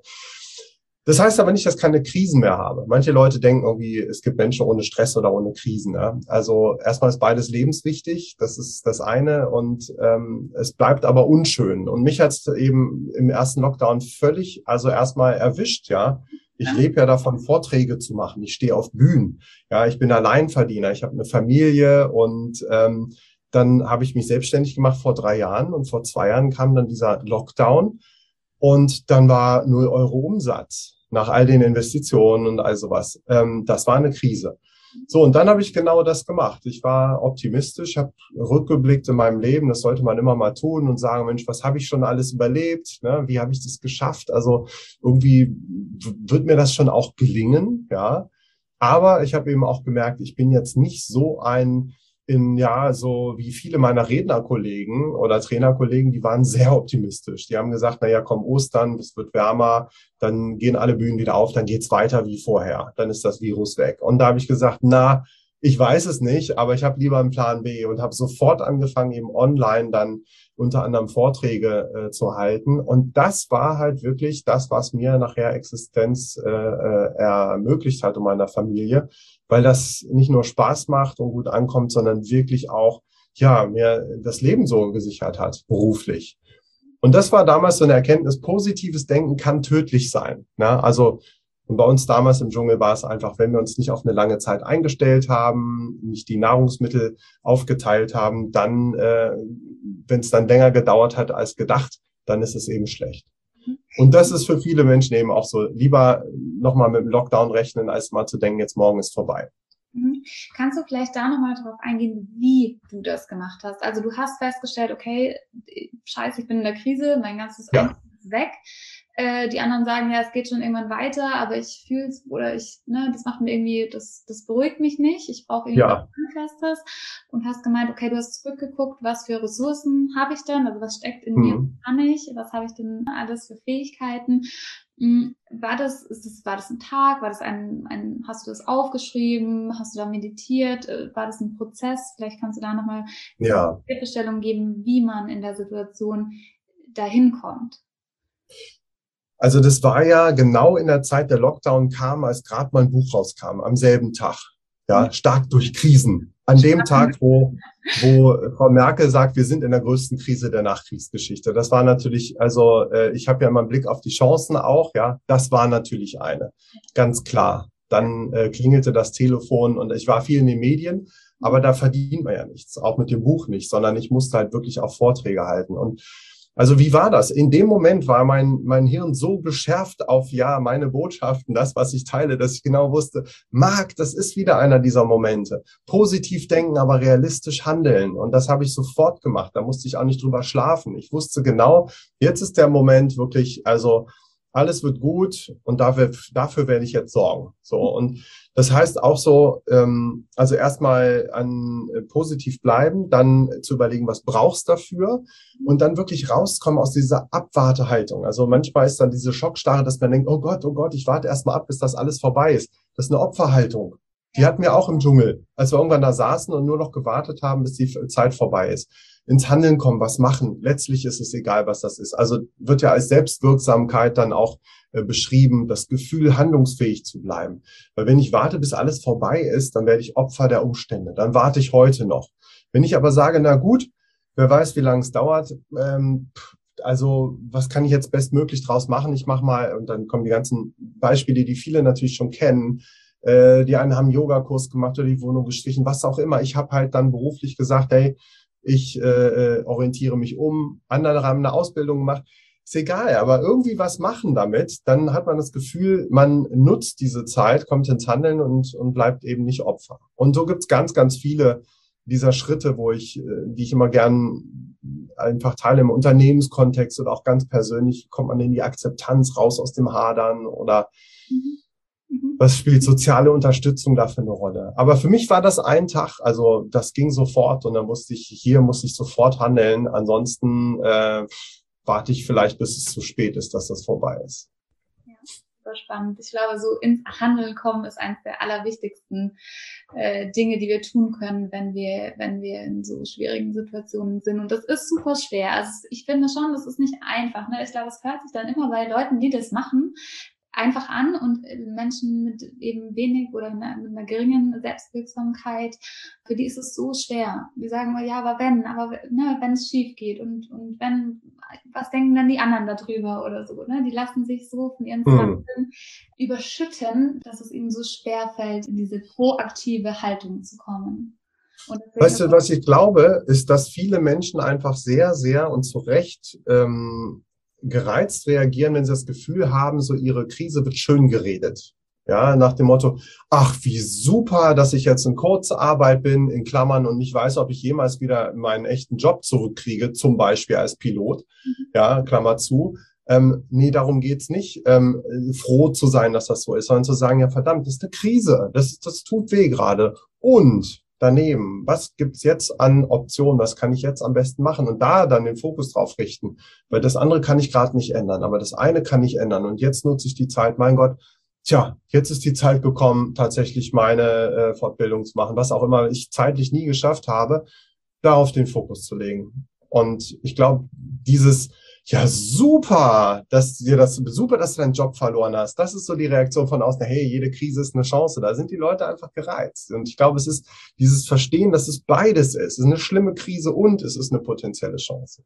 Das heißt aber nicht, dass ich keine Krisen mehr habe. Manche Leute denken irgendwie, es gibt Menschen ohne Stress oder ohne Krisen. Ja? Also erstmal ist beides lebenswichtig, das ist das eine, und ähm, es bleibt aber unschön. Und mich hat es eben im ersten Lockdown völlig, also erstmal erwischt, ja. Ich lebe ja davon, Vorträge zu machen. Ich stehe auf Bühnen. Ja, ich bin Alleinverdiener. Ich habe eine Familie und ähm, dann habe ich mich selbstständig gemacht vor drei Jahren und vor zwei Jahren kam dann dieser Lockdown und dann war null Euro Umsatz nach all den Investitionen und all sowas. Ähm, das war eine Krise. So, und dann habe ich genau das gemacht. Ich war optimistisch, habe rückgeblickt in meinem Leben, das sollte man immer mal tun und sagen, Mensch, was habe ich schon alles überlebt? Ne? Wie habe ich das geschafft? Also irgendwie wird mir das schon auch gelingen, ja. Aber ich habe eben auch gemerkt, ich bin jetzt nicht so ein, in ja, so wie viele meiner Rednerkollegen oder Trainerkollegen, die waren sehr optimistisch. Die haben gesagt, na ja, komm, Ostern, es wird wärmer, dann gehen alle Bühnen wieder auf, dann geht's weiter wie vorher, dann ist das Virus weg. Und da habe ich gesagt, na, ich weiß es nicht, aber ich habe lieber einen Plan B und habe sofort angefangen, eben online dann unter anderem Vorträge äh, zu halten. Und das war halt wirklich das, was mir nachher Existenz äh, äh, ermöglicht hat in meiner Familie, weil das nicht nur Spaß macht und gut ankommt, sondern wirklich auch, ja, mir das Leben so gesichert hat, beruflich. Und das war damals so eine Erkenntnis, positives Denken kann tödlich sein. Ne? Also, und bei uns damals im Dschungel war es einfach, wenn wir uns nicht auf eine lange Zeit eingestellt haben, nicht die Nahrungsmittel aufgeteilt haben, dann, äh, wenn es dann länger gedauert hat als gedacht, dann ist es eben schlecht. Und das ist für viele Menschen eben auch so, lieber nochmal mit dem Lockdown rechnen, als mal zu denken, jetzt morgen ist vorbei. Mhm. Kannst du vielleicht da nochmal drauf eingehen, wie du das gemacht hast? Also du hast festgestellt, okay, scheiße, ich bin in der Krise, mein ganzes ja. weg. Äh, die anderen sagen, ja, es geht schon irgendwann weiter, aber ich fühle es oder ich, ne, das macht mir irgendwie, das, das beruhigt mich nicht. Ich brauche irgendwie Ja. was Handfestes. Und hast gemeint, okay, du hast zurückgeguckt, was für Ressourcen habe ich denn? Also was steckt in mir, was Mhm. kann ich? Was habe ich denn alles für Fähigkeiten? War das, ist das, war das ein Tag? War das ein, ein, hast du das aufgeschrieben? Hast du da meditiert? War das ein Prozess? Vielleicht kannst du da nochmal Ja. Hilfestellung geben, wie man in der Situation dahin kommt. Also das war ja genau in der Zeit, der Lockdown kam, als gerade mein Buch rauskam, am selben Tag. Ja, stark durch Krisen. An dem Tag, wo, wo Frau Merkel sagt, wir sind in der größten Krise der Nachkriegsgeschichte. Das war natürlich, also äh, ich habe ja immer einen Blick auf die Chancen auch, ja, das war natürlich eine, ganz klar. Dann äh, klingelte das Telefon und ich war viel in den Medien, aber da verdient man ja nichts, auch mit dem Buch nicht, sondern ich musste halt wirklich auch Vorträge halten. Und also wie war das? In dem Moment war mein, mein Hirn so geschärft auf, ja, meine Botschaften, das, was ich teile, dass ich genau wusste, Marc, das ist wieder einer dieser Momente. Positiv denken, aber realistisch handeln. Und das habe ich sofort gemacht. Da musste ich auch nicht drüber schlafen. Ich wusste genau, jetzt ist der Moment wirklich, also alles wird gut und dafür, dafür werde ich jetzt sorgen. So, und das heißt auch so, ähm, also erstmal an äh, positiv bleiben, dann zu überlegen, was brauchst du dafür und dann wirklich rauskommen aus dieser Abwartehaltung. Also manchmal ist dann diese Schockstarre, dass man denkt, oh Gott, oh Gott, ich warte erstmal ab, bis das alles vorbei ist. Das ist eine Opferhaltung. Die hatten wir auch im Dschungel, als wir irgendwann da saßen und nur noch gewartet haben, bis die Zeit vorbei ist. Ins Handeln kommen, was machen. Letztlich ist es egal, was das ist. Also wird ja als Selbstwirksamkeit dann auch äh, beschrieben, das Gefühl, handlungsfähig zu bleiben. Weil wenn ich warte, bis alles vorbei ist, dann werde ich Opfer der Umstände. Dann warte ich heute noch. Wenn ich aber sage, na gut, wer weiß, wie lange es dauert, ähm, also was kann ich jetzt bestmöglich draus machen? Ich mache mal, und dann kommen die ganzen Beispiele, die viele natürlich schon kennen. Äh, die einen haben einen Yogakurs gemacht oder die Wohnung gestrichen, was auch immer. Ich habe halt dann beruflich gesagt, hey, ich äh, orientiere mich um, andere haben eine Ausbildung gemacht, ist egal, aber irgendwie was machen damit, dann hat man das Gefühl, man nutzt diese Zeit, kommt ins Handeln und, und bleibt eben nicht Opfer. Und so gibt's ganz, ganz viele dieser Schritte, wo ich, die ich immer gern einfach teile im Unternehmenskontext oder auch ganz persönlich, kommt man in die Akzeptanz raus aus dem Hadern oder Mhm. was spielt soziale Unterstützung da für eine Rolle? Aber für mich war das ein Tag, also das ging sofort und dann musste ich, hier muss ich sofort handeln. Ansonsten äh, warte ich vielleicht, bis es zu spät ist, dass das vorbei ist. Ja, super spannend. Ich glaube, so ins Handeln kommen ist eines der allerwichtigsten äh, Dinge, die wir tun können, wenn wir, wenn wir in so schwierigen Situationen sind. Und das ist super schwer. Also ich finde schon, das ist nicht einfach. Ne? Ich glaube, es hört sich dann immer bei Leuten, die das machen, einfach an und Menschen mit eben wenig oder mit einer geringen Selbstwirksamkeit, für die ist es so schwer. Die sagen immer, ja, aber wenn, aber ne, wenn es schief geht und, und wenn, was denken dann die anderen darüber oder so, ne? Die lassen sich so von ihren Zweifeln hm. überschütten, dass es ihnen so schwer fällt, in diese proaktive Haltung zu kommen. Und weißt du, was ich glaube, ist, dass viele Menschen einfach sehr, sehr und zu Recht ähm, gereizt reagieren, wenn sie das Gefühl haben, so ihre Krise wird schön geredet. Ja, nach dem Motto, ach, wie super, dass ich jetzt in Kurzarbeit bin, in Klammern, und nicht weiß, ob ich jemals wieder meinen echten Job zurückkriege, zum Beispiel als Pilot. Mhm. Ja, Klammer zu. Ähm, nee, darum geht's nicht, ähm, froh zu sein, dass das so ist, sondern zu sagen, ja verdammt, das ist eine Krise, das, das tut weh gerade. Und daneben, was gibt's jetzt an Optionen, was kann ich jetzt am besten machen und da dann den Fokus drauf richten, weil das andere kann ich gerade nicht ändern, aber das eine kann ich ändern und jetzt nutze ich die Zeit, mein Gott, tja, jetzt ist die Zeit gekommen, tatsächlich meine äh, Fortbildung zu machen, was auch immer ich zeitlich nie geschafft habe, darauf den Fokus zu legen. Und ich glaube, dieses ja, super, dass dir das, super, dass du deinen Job verloren hast. Das ist so die Reaktion von außen. Hey, jede Krise ist eine Chance. Da sind die Leute einfach gereizt. Und ich glaube, es ist dieses Verstehen, dass es beides ist. Es ist eine schlimme Krise und es ist eine potenzielle Chance.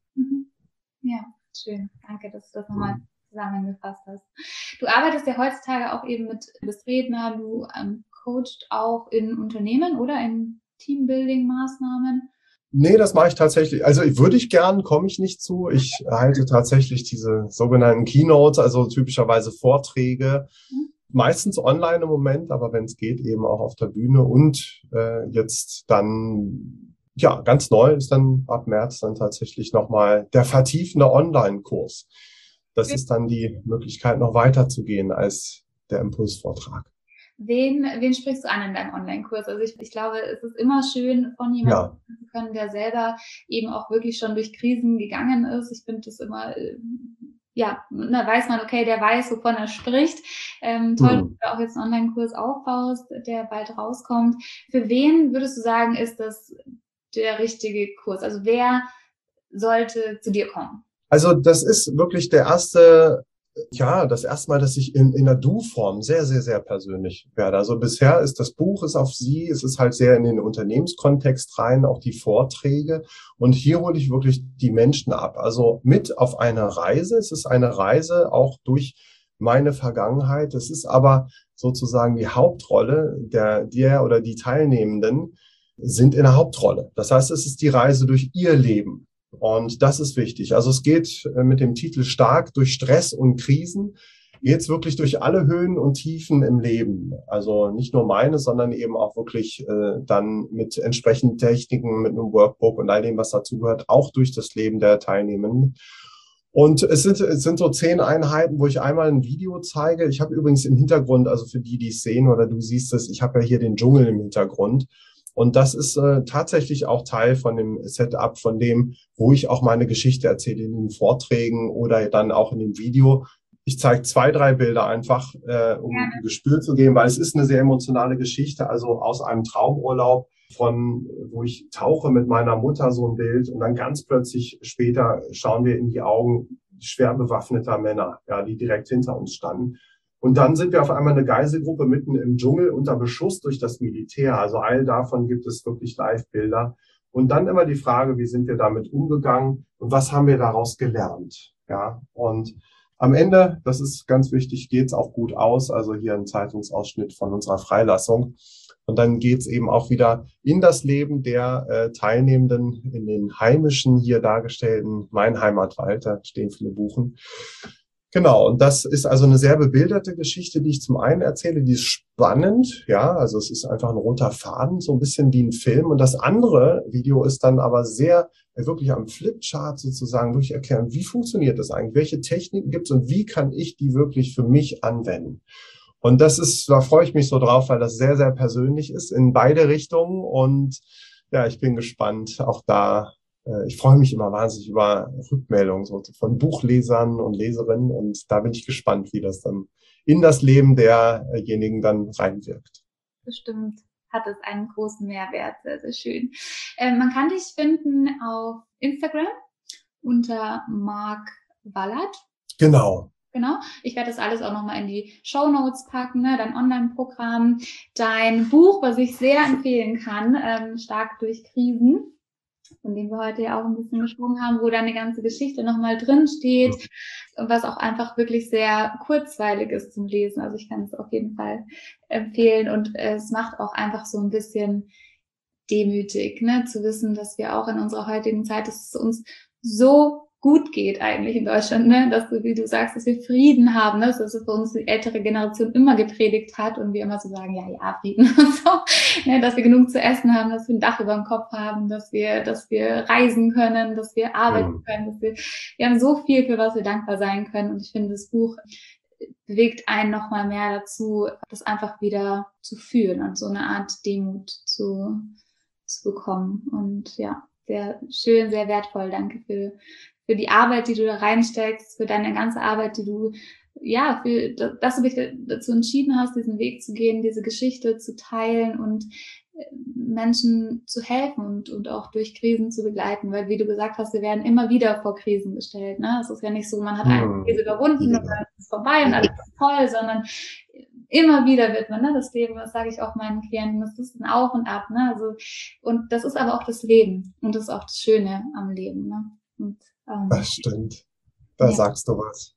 Ja, schön. Danke, dass du das nochmal zusammengefasst hast. Du arbeitest ja heutzutage auch eben mit, du bist Redner, du ähm, coachst auch in Unternehmen oder in Teambuilding-Maßnahmen. Nee, das mache ich tatsächlich. Also würde ich gern, komme ich nicht zu. Ich halte tatsächlich diese sogenannten Keynotes, also typischerweise Vorträge, mhm. meistens online im Moment, aber wenn es geht, eben auch auf der Bühne. Und äh, jetzt dann, ja, ganz neu ist dann ab März dann tatsächlich nochmal der vertiefende Online-Kurs. das ist dann die Möglichkeit, noch weiterzugehen als der Impulsvortrag. Wen, wen sprichst du an in deinem Online-Kurs? Also ich, ich glaube, es ist immer schön, von jemandem Ja. zu können, der selber eben auch wirklich schon durch Krisen gegangen ist. Ich finde das immer, ja, da weiß man, okay, der weiß, wovon er spricht. Ähm, toll, Hm. dass du auch jetzt einen Online-Kurs aufbaust, der bald rauskommt. Für wen würdest du sagen, ist das der richtige Kurs? Also wer sollte zu dir kommen? Also das ist wirklich der erste Ja, das erste Mal, dass ich in, in der Du-Form sehr, sehr, sehr persönlich werde. Also bisher ist das Buch ist auf Sie, es ist halt sehr in den Unternehmenskontext rein, auch die Vorträge. Und hier hole ich wirklich die Menschen ab. Also mit auf eine Reise. Es ist eine Reise auch durch meine Vergangenheit. Es ist aber sozusagen die Hauptrolle der, der oder die Teilnehmenden sind in der Hauptrolle. Das heißt, es ist die Reise durch ihr Leben. Und das ist wichtig. Also es geht mit dem Titel stark durch Stress und Krisen, geht's wirklich durch alle Höhen und Tiefen im Leben. Also nicht nur meine, sondern eben auch wirklich äh, dann mit entsprechenden Techniken, mit einem Workbook und all dem, was dazugehört, auch durch das Leben der Teilnehmenden. Und es sind, es sind so zehn Einheiten, wo ich einmal ein Video zeige. Ich habe übrigens im Hintergrund, also für die, die es sehen oder du siehst es, ich habe ja hier den Dschungel im Hintergrund. Und das ist äh, tatsächlich auch Teil von dem Setup, von dem, wo ich auch meine Geschichte erzähle in den Vorträgen oder dann auch in dem Video. Ich zeige zwei, drei Bilder einfach, äh, um Ja. ein Gespür zu geben, weil es ist eine sehr emotionale Geschichte, also aus einem Traumurlaub, von wo ich tauche mit meiner Mutter, so ein Bild, und dann ganz plötzlich später schauen wir in die Augen schwer bewaffneter Männer, ja, die direkt hinter uns standen. Und dann sind wir auf einmal eine Geiselgruppe mitten im Dschungel unter Beschuss durch das Militär. Also all davon gibt es wirklich Live-Bilder. Und dann immer die Frage, wie sind wir damit umgegangen und was haben wir daraus gelernt? Ja, und am Ende, das ist ganz wichtig, geht's auch gut aus. Also hier ein Zeitungsausschnitt von unserer Freilassung. Und dann geht's eben auch wieder in das Leben der äh, Teilnehmenden in den heimischen, hier dargestellten Mein Heimatwald, da stehen viele Buchen. Genau, und das ist also eine sehr bebilderte Geschichte, die ich zum einen erzähle, die ist spannend, ja, also es ist einfach ein roter Faden, so ein bisschen wie ein Film. Und das andere Video ist dann aber sehr, wirklich am Flipchart sozusagen wirklich erklären, wie funktioniert das eigentlich, welche Techniken gibt es und wie kann ich die wirklich für mich anwenden. Und das ist, da freue ich mich so drauf, weil das sehr, sehr persönlich ist in beide Richtungen. Und ja, ich bin gespannt, auch da. Ich freue mich immer wahnsinnig über Rückmeldungen so von Buchlesern und Leserinnen, und da bin ich gespannt, wie das dann in das Leben derjenigen dann reinwirkt. Bestimmt hat es einen großen Mehrwert, sehr, sehr schön. Ähm, man kann dich finden auf Instagram unter Marc Wallert. Genau. Genau. Ich werde das alles auch nochmal in die Shownotes packen, ne? Dein Online-Programm, dein Buch, was ich sehr empfehlen kann, ähm, Stark durch Krisen, von dem wir heute ja auch ein bisschen gesprochen haben, wo deine ganze Geschichte nochmal drin steht, was auch einfach wirklich sehr kurzweilig ist zum Lesen. Also ich kann es auf jeden Fall empfehlen, und es macht auch einfach so ein bisschen demütig, ne, zu wissen, dass wir auch in unserer heutigen Zeit, dass es uns so gut geht eigentlich in Deutschland, ne, dass du, wie du sagst, dass wir Frieden haben, ne, dass es für uns die ältere Generation immer gepredigt hat und wir immer so sagen, ja, ja, Frieden und so, ne, dass wir genug zu essen haben, dass wir ein Dach über dem Kopf haben, dass wir, dass wir reisen können, dass wir arbeiten Mhm. können, dass wir, wir haben so viel, für was wir dankbar sein können, und ich finde, das Buch bewegt einen nochmal mehr dazu, das einfach wieder zu fühlen und so eine Art Demut zu, zu bekommen. Und ja, sehr schön, sehr wertvoll. Danke für, für die Arbeit, die du da reinsteckst, für deine ganze Arbeit, die du, ja, für, dass du dich dazu entschieden hast, diesen Weg zu gehen, diese Geschichte zu teilen und Menschen zu helfen und, und auch durch Krisen zu begleiten, weil, wie du gesagt hast, wir werden immer wieder vor Krisen gestellt, ne? Es ist ja nicht so, man hat eine Krise überwunden und dann ist es vorbei und alles ist toll, sondern immer wieder wird man, ne, das Leben, das sage ich auch meinen Klienten, das ist ein Auf und Ab, ne, also, und das ist aber auch das Leben und das ist auch das Schöne am Leben, ne, und, ähm, das stimmt, da ja. Sagst du was.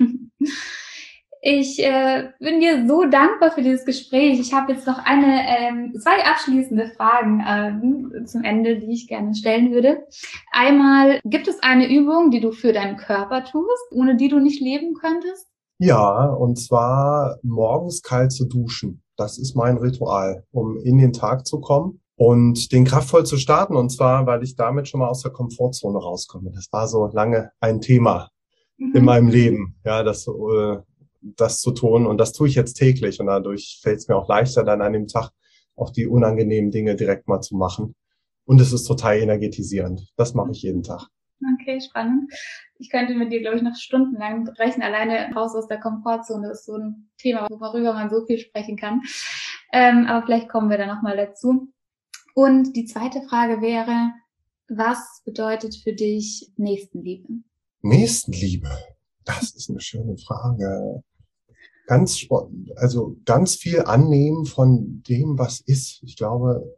Ich äh, bin dir so dankbar für dieses Gespräch. Ich habe jetzt noch eine, ähm, zwei abschließende Fragen ähm, zum Ende, die ich gerne stellen würde. Einmal, gibt es eine Übung, die du für deinen Körper tust, ohne die du nicht leben könntest? Ja, und zwar morgens kalt zu duschen. Das ist mein Ritual, um in den Tag zu kommen und den kraftvoll zu starten. Und zwar, weil ich damit schon mal aus der Komfortzone rauskomme. Das war so lange ein Thema mhm. in meinem Leben, ja, das, äh, das zu tun. Und das tue ich jetzt täglich. Und dadurch fällt es mir auch leichter, dann an dem Tag auch die unangenehmen Dinge direkt mal zu machen. Und es ist total energetisierend. Das mache ich jeden Tag. Okay, spannend. Ich könnte mit dir, glaube ich, noch stundenlang sprechen. Alleine raus aus der Komfortzone ist so ein Thema, worüber man so viel sprechen kann. Ähm, aber vielleicht kommen wir da nochmal dazu. Und die zweite Frage wäre, was bedeutet für dich Nächstenliebe? Nächstenliebe? Das ist eine schöne Frage. Ganz, also ganz viel annehmen von dem, was ist. Ich glaube,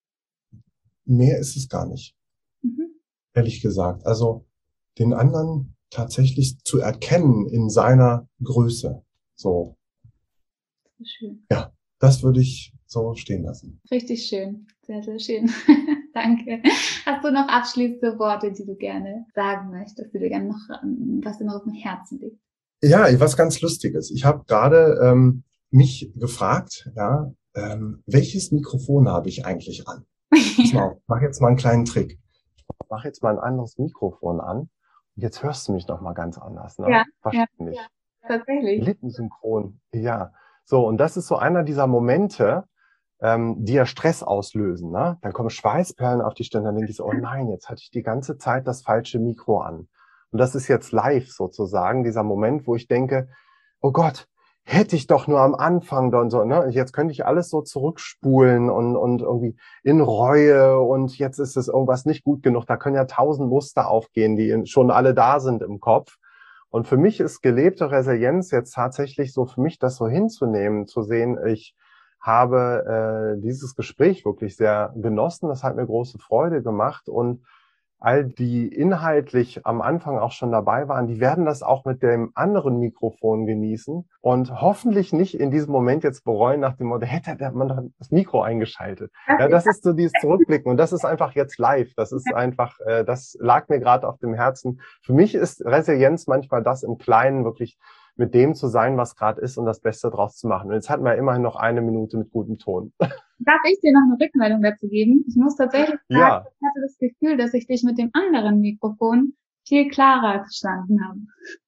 mehr ist es gar nicht. Mhm. Ehrlich gesagt. Also den anderen tatsächlich zu erkennen in seiner Größe. So. Schön. Ja, das würde ich so stehen lassen. Richtig schön. Sehr, sehr schön. Danke. Hast du noch abschließende Worte, die du gerne sagen möchtest, die du gerne noch, was dir noch auf dem Herzen liegt? Ja, was ganz Lustiges. Ich habe gerade ähm, mich gefragt, ja, ähm, welches Mikrofon habe ich eigentlich an? Pass mal auf, mach jetzt mal einen kleinen Trick. Ich mache jetzt mal ein anderes Mikrofon an. Und jetzt hörst du mich noch mal ganz anders, ne? Ja, wahrscheinlich. Ja, tatsächlich. Lippensynchron, ja. So, und das ist so einer dieser Momente, ähm, die ja Stress auslösen, ne? Dann kommen Schweißperlen auf die Stirn, dann denke ich so, oh nein, jetzt hatte ich die ganze Zeit das falsche Mikro an. Und das ist jetzt live sozusagen, dieser Moment, wo ich denke, oh Gott, hätte ich doch nur am Anfang dann so, ne? Jetzt könnte ich alles so zurückspulen und, und irgendwie in Reue und jetzt ist es irgendwas nicht gut genug. Da können ja tausend Muster aufgehen, die schon alle da sind im Kopf. Und für mich ist gelebte Resilienz jetzt tatsächlich so für mich das so hinzunehmen, zu sehen, ich habe äh, dieses Gespräch wirklich sehr genossen. Das hat mir große Freude gemacht und all die inhaltlich am Anfang auch schon dabei waren, die werden das auch mit dem anderen Mikrofon genießen und hoffentlich nicht in diesem Moment jetzt bereuen nach dem Motto, hätte man doch das Mikro eingeschaltet. Ja, das ist so dieses Zurückblicken und das ist einfach jetzt live. Das ist einfach, äh, das lag mir gerade auf dem Herzen. Für mich ist Resilienz manchmal das im Kleinen wirklich mit dem zu sein, was gerade ist und das Beste draus zu machen. Und jetzt hatten wir immerhin noch eine Minute mit gutem Ton. Darf ich dir noch eine Rückmeldung dazu geben? Ich muss tatsächlich sagen, ja. ich hatte das Gefühl, dass ich dich mit dem anderen Mikrofon viel klarer verstanden habe.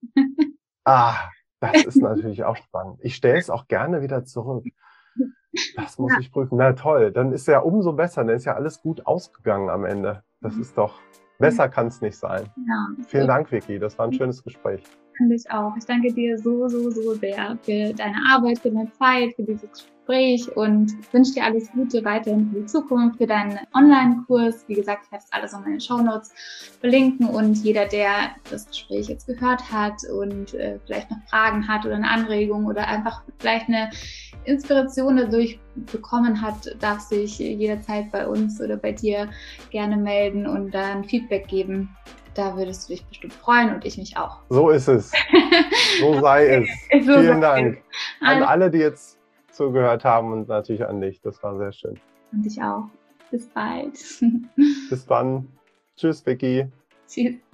Ah, das ist natürlich auch spannend. Ich stelle es auch gerne wieder zurück. Das muss ja. ich prüfen. Na toll, dann ist ja umso besser. Dann ist ja alles gut ausgegangen am Ende. Das ist doch, besser kann es nicht sein. Ja, Vielen Dank, Vicky. Das war ein schönes Gespräch. Finde ich auch. Ich danke dir so, so, so sehr für deine Arbeit, für deine Zeit, für dieses Gespräch und wünsche dir alles Gute weiterhin für die Zukunft, für deinen Online-Kurs. Wie gesagt, ich werde das alles in meinen Shownotes verlinken und jeder, der das Gespräch jetzt gehört hat und äh, vielleicht noch Fragen hat oder eine Anregung oder einfach vielleicht eine Inspiration dadurch bekommen hat, darf sich jederzeit bei uns oder bei dir gerne melden und dann Feedback geben. Da würdest du dich bestimmt freuen und ich mich auch. So ist es. So sei es. so Vielen Dank. Es. An alle, die jetzt zugehört haben und natürlich an dich. Das war sehr schön. Und dich auch. Bis bald. Bis dann. Tschüss, Vicky. Tschüss.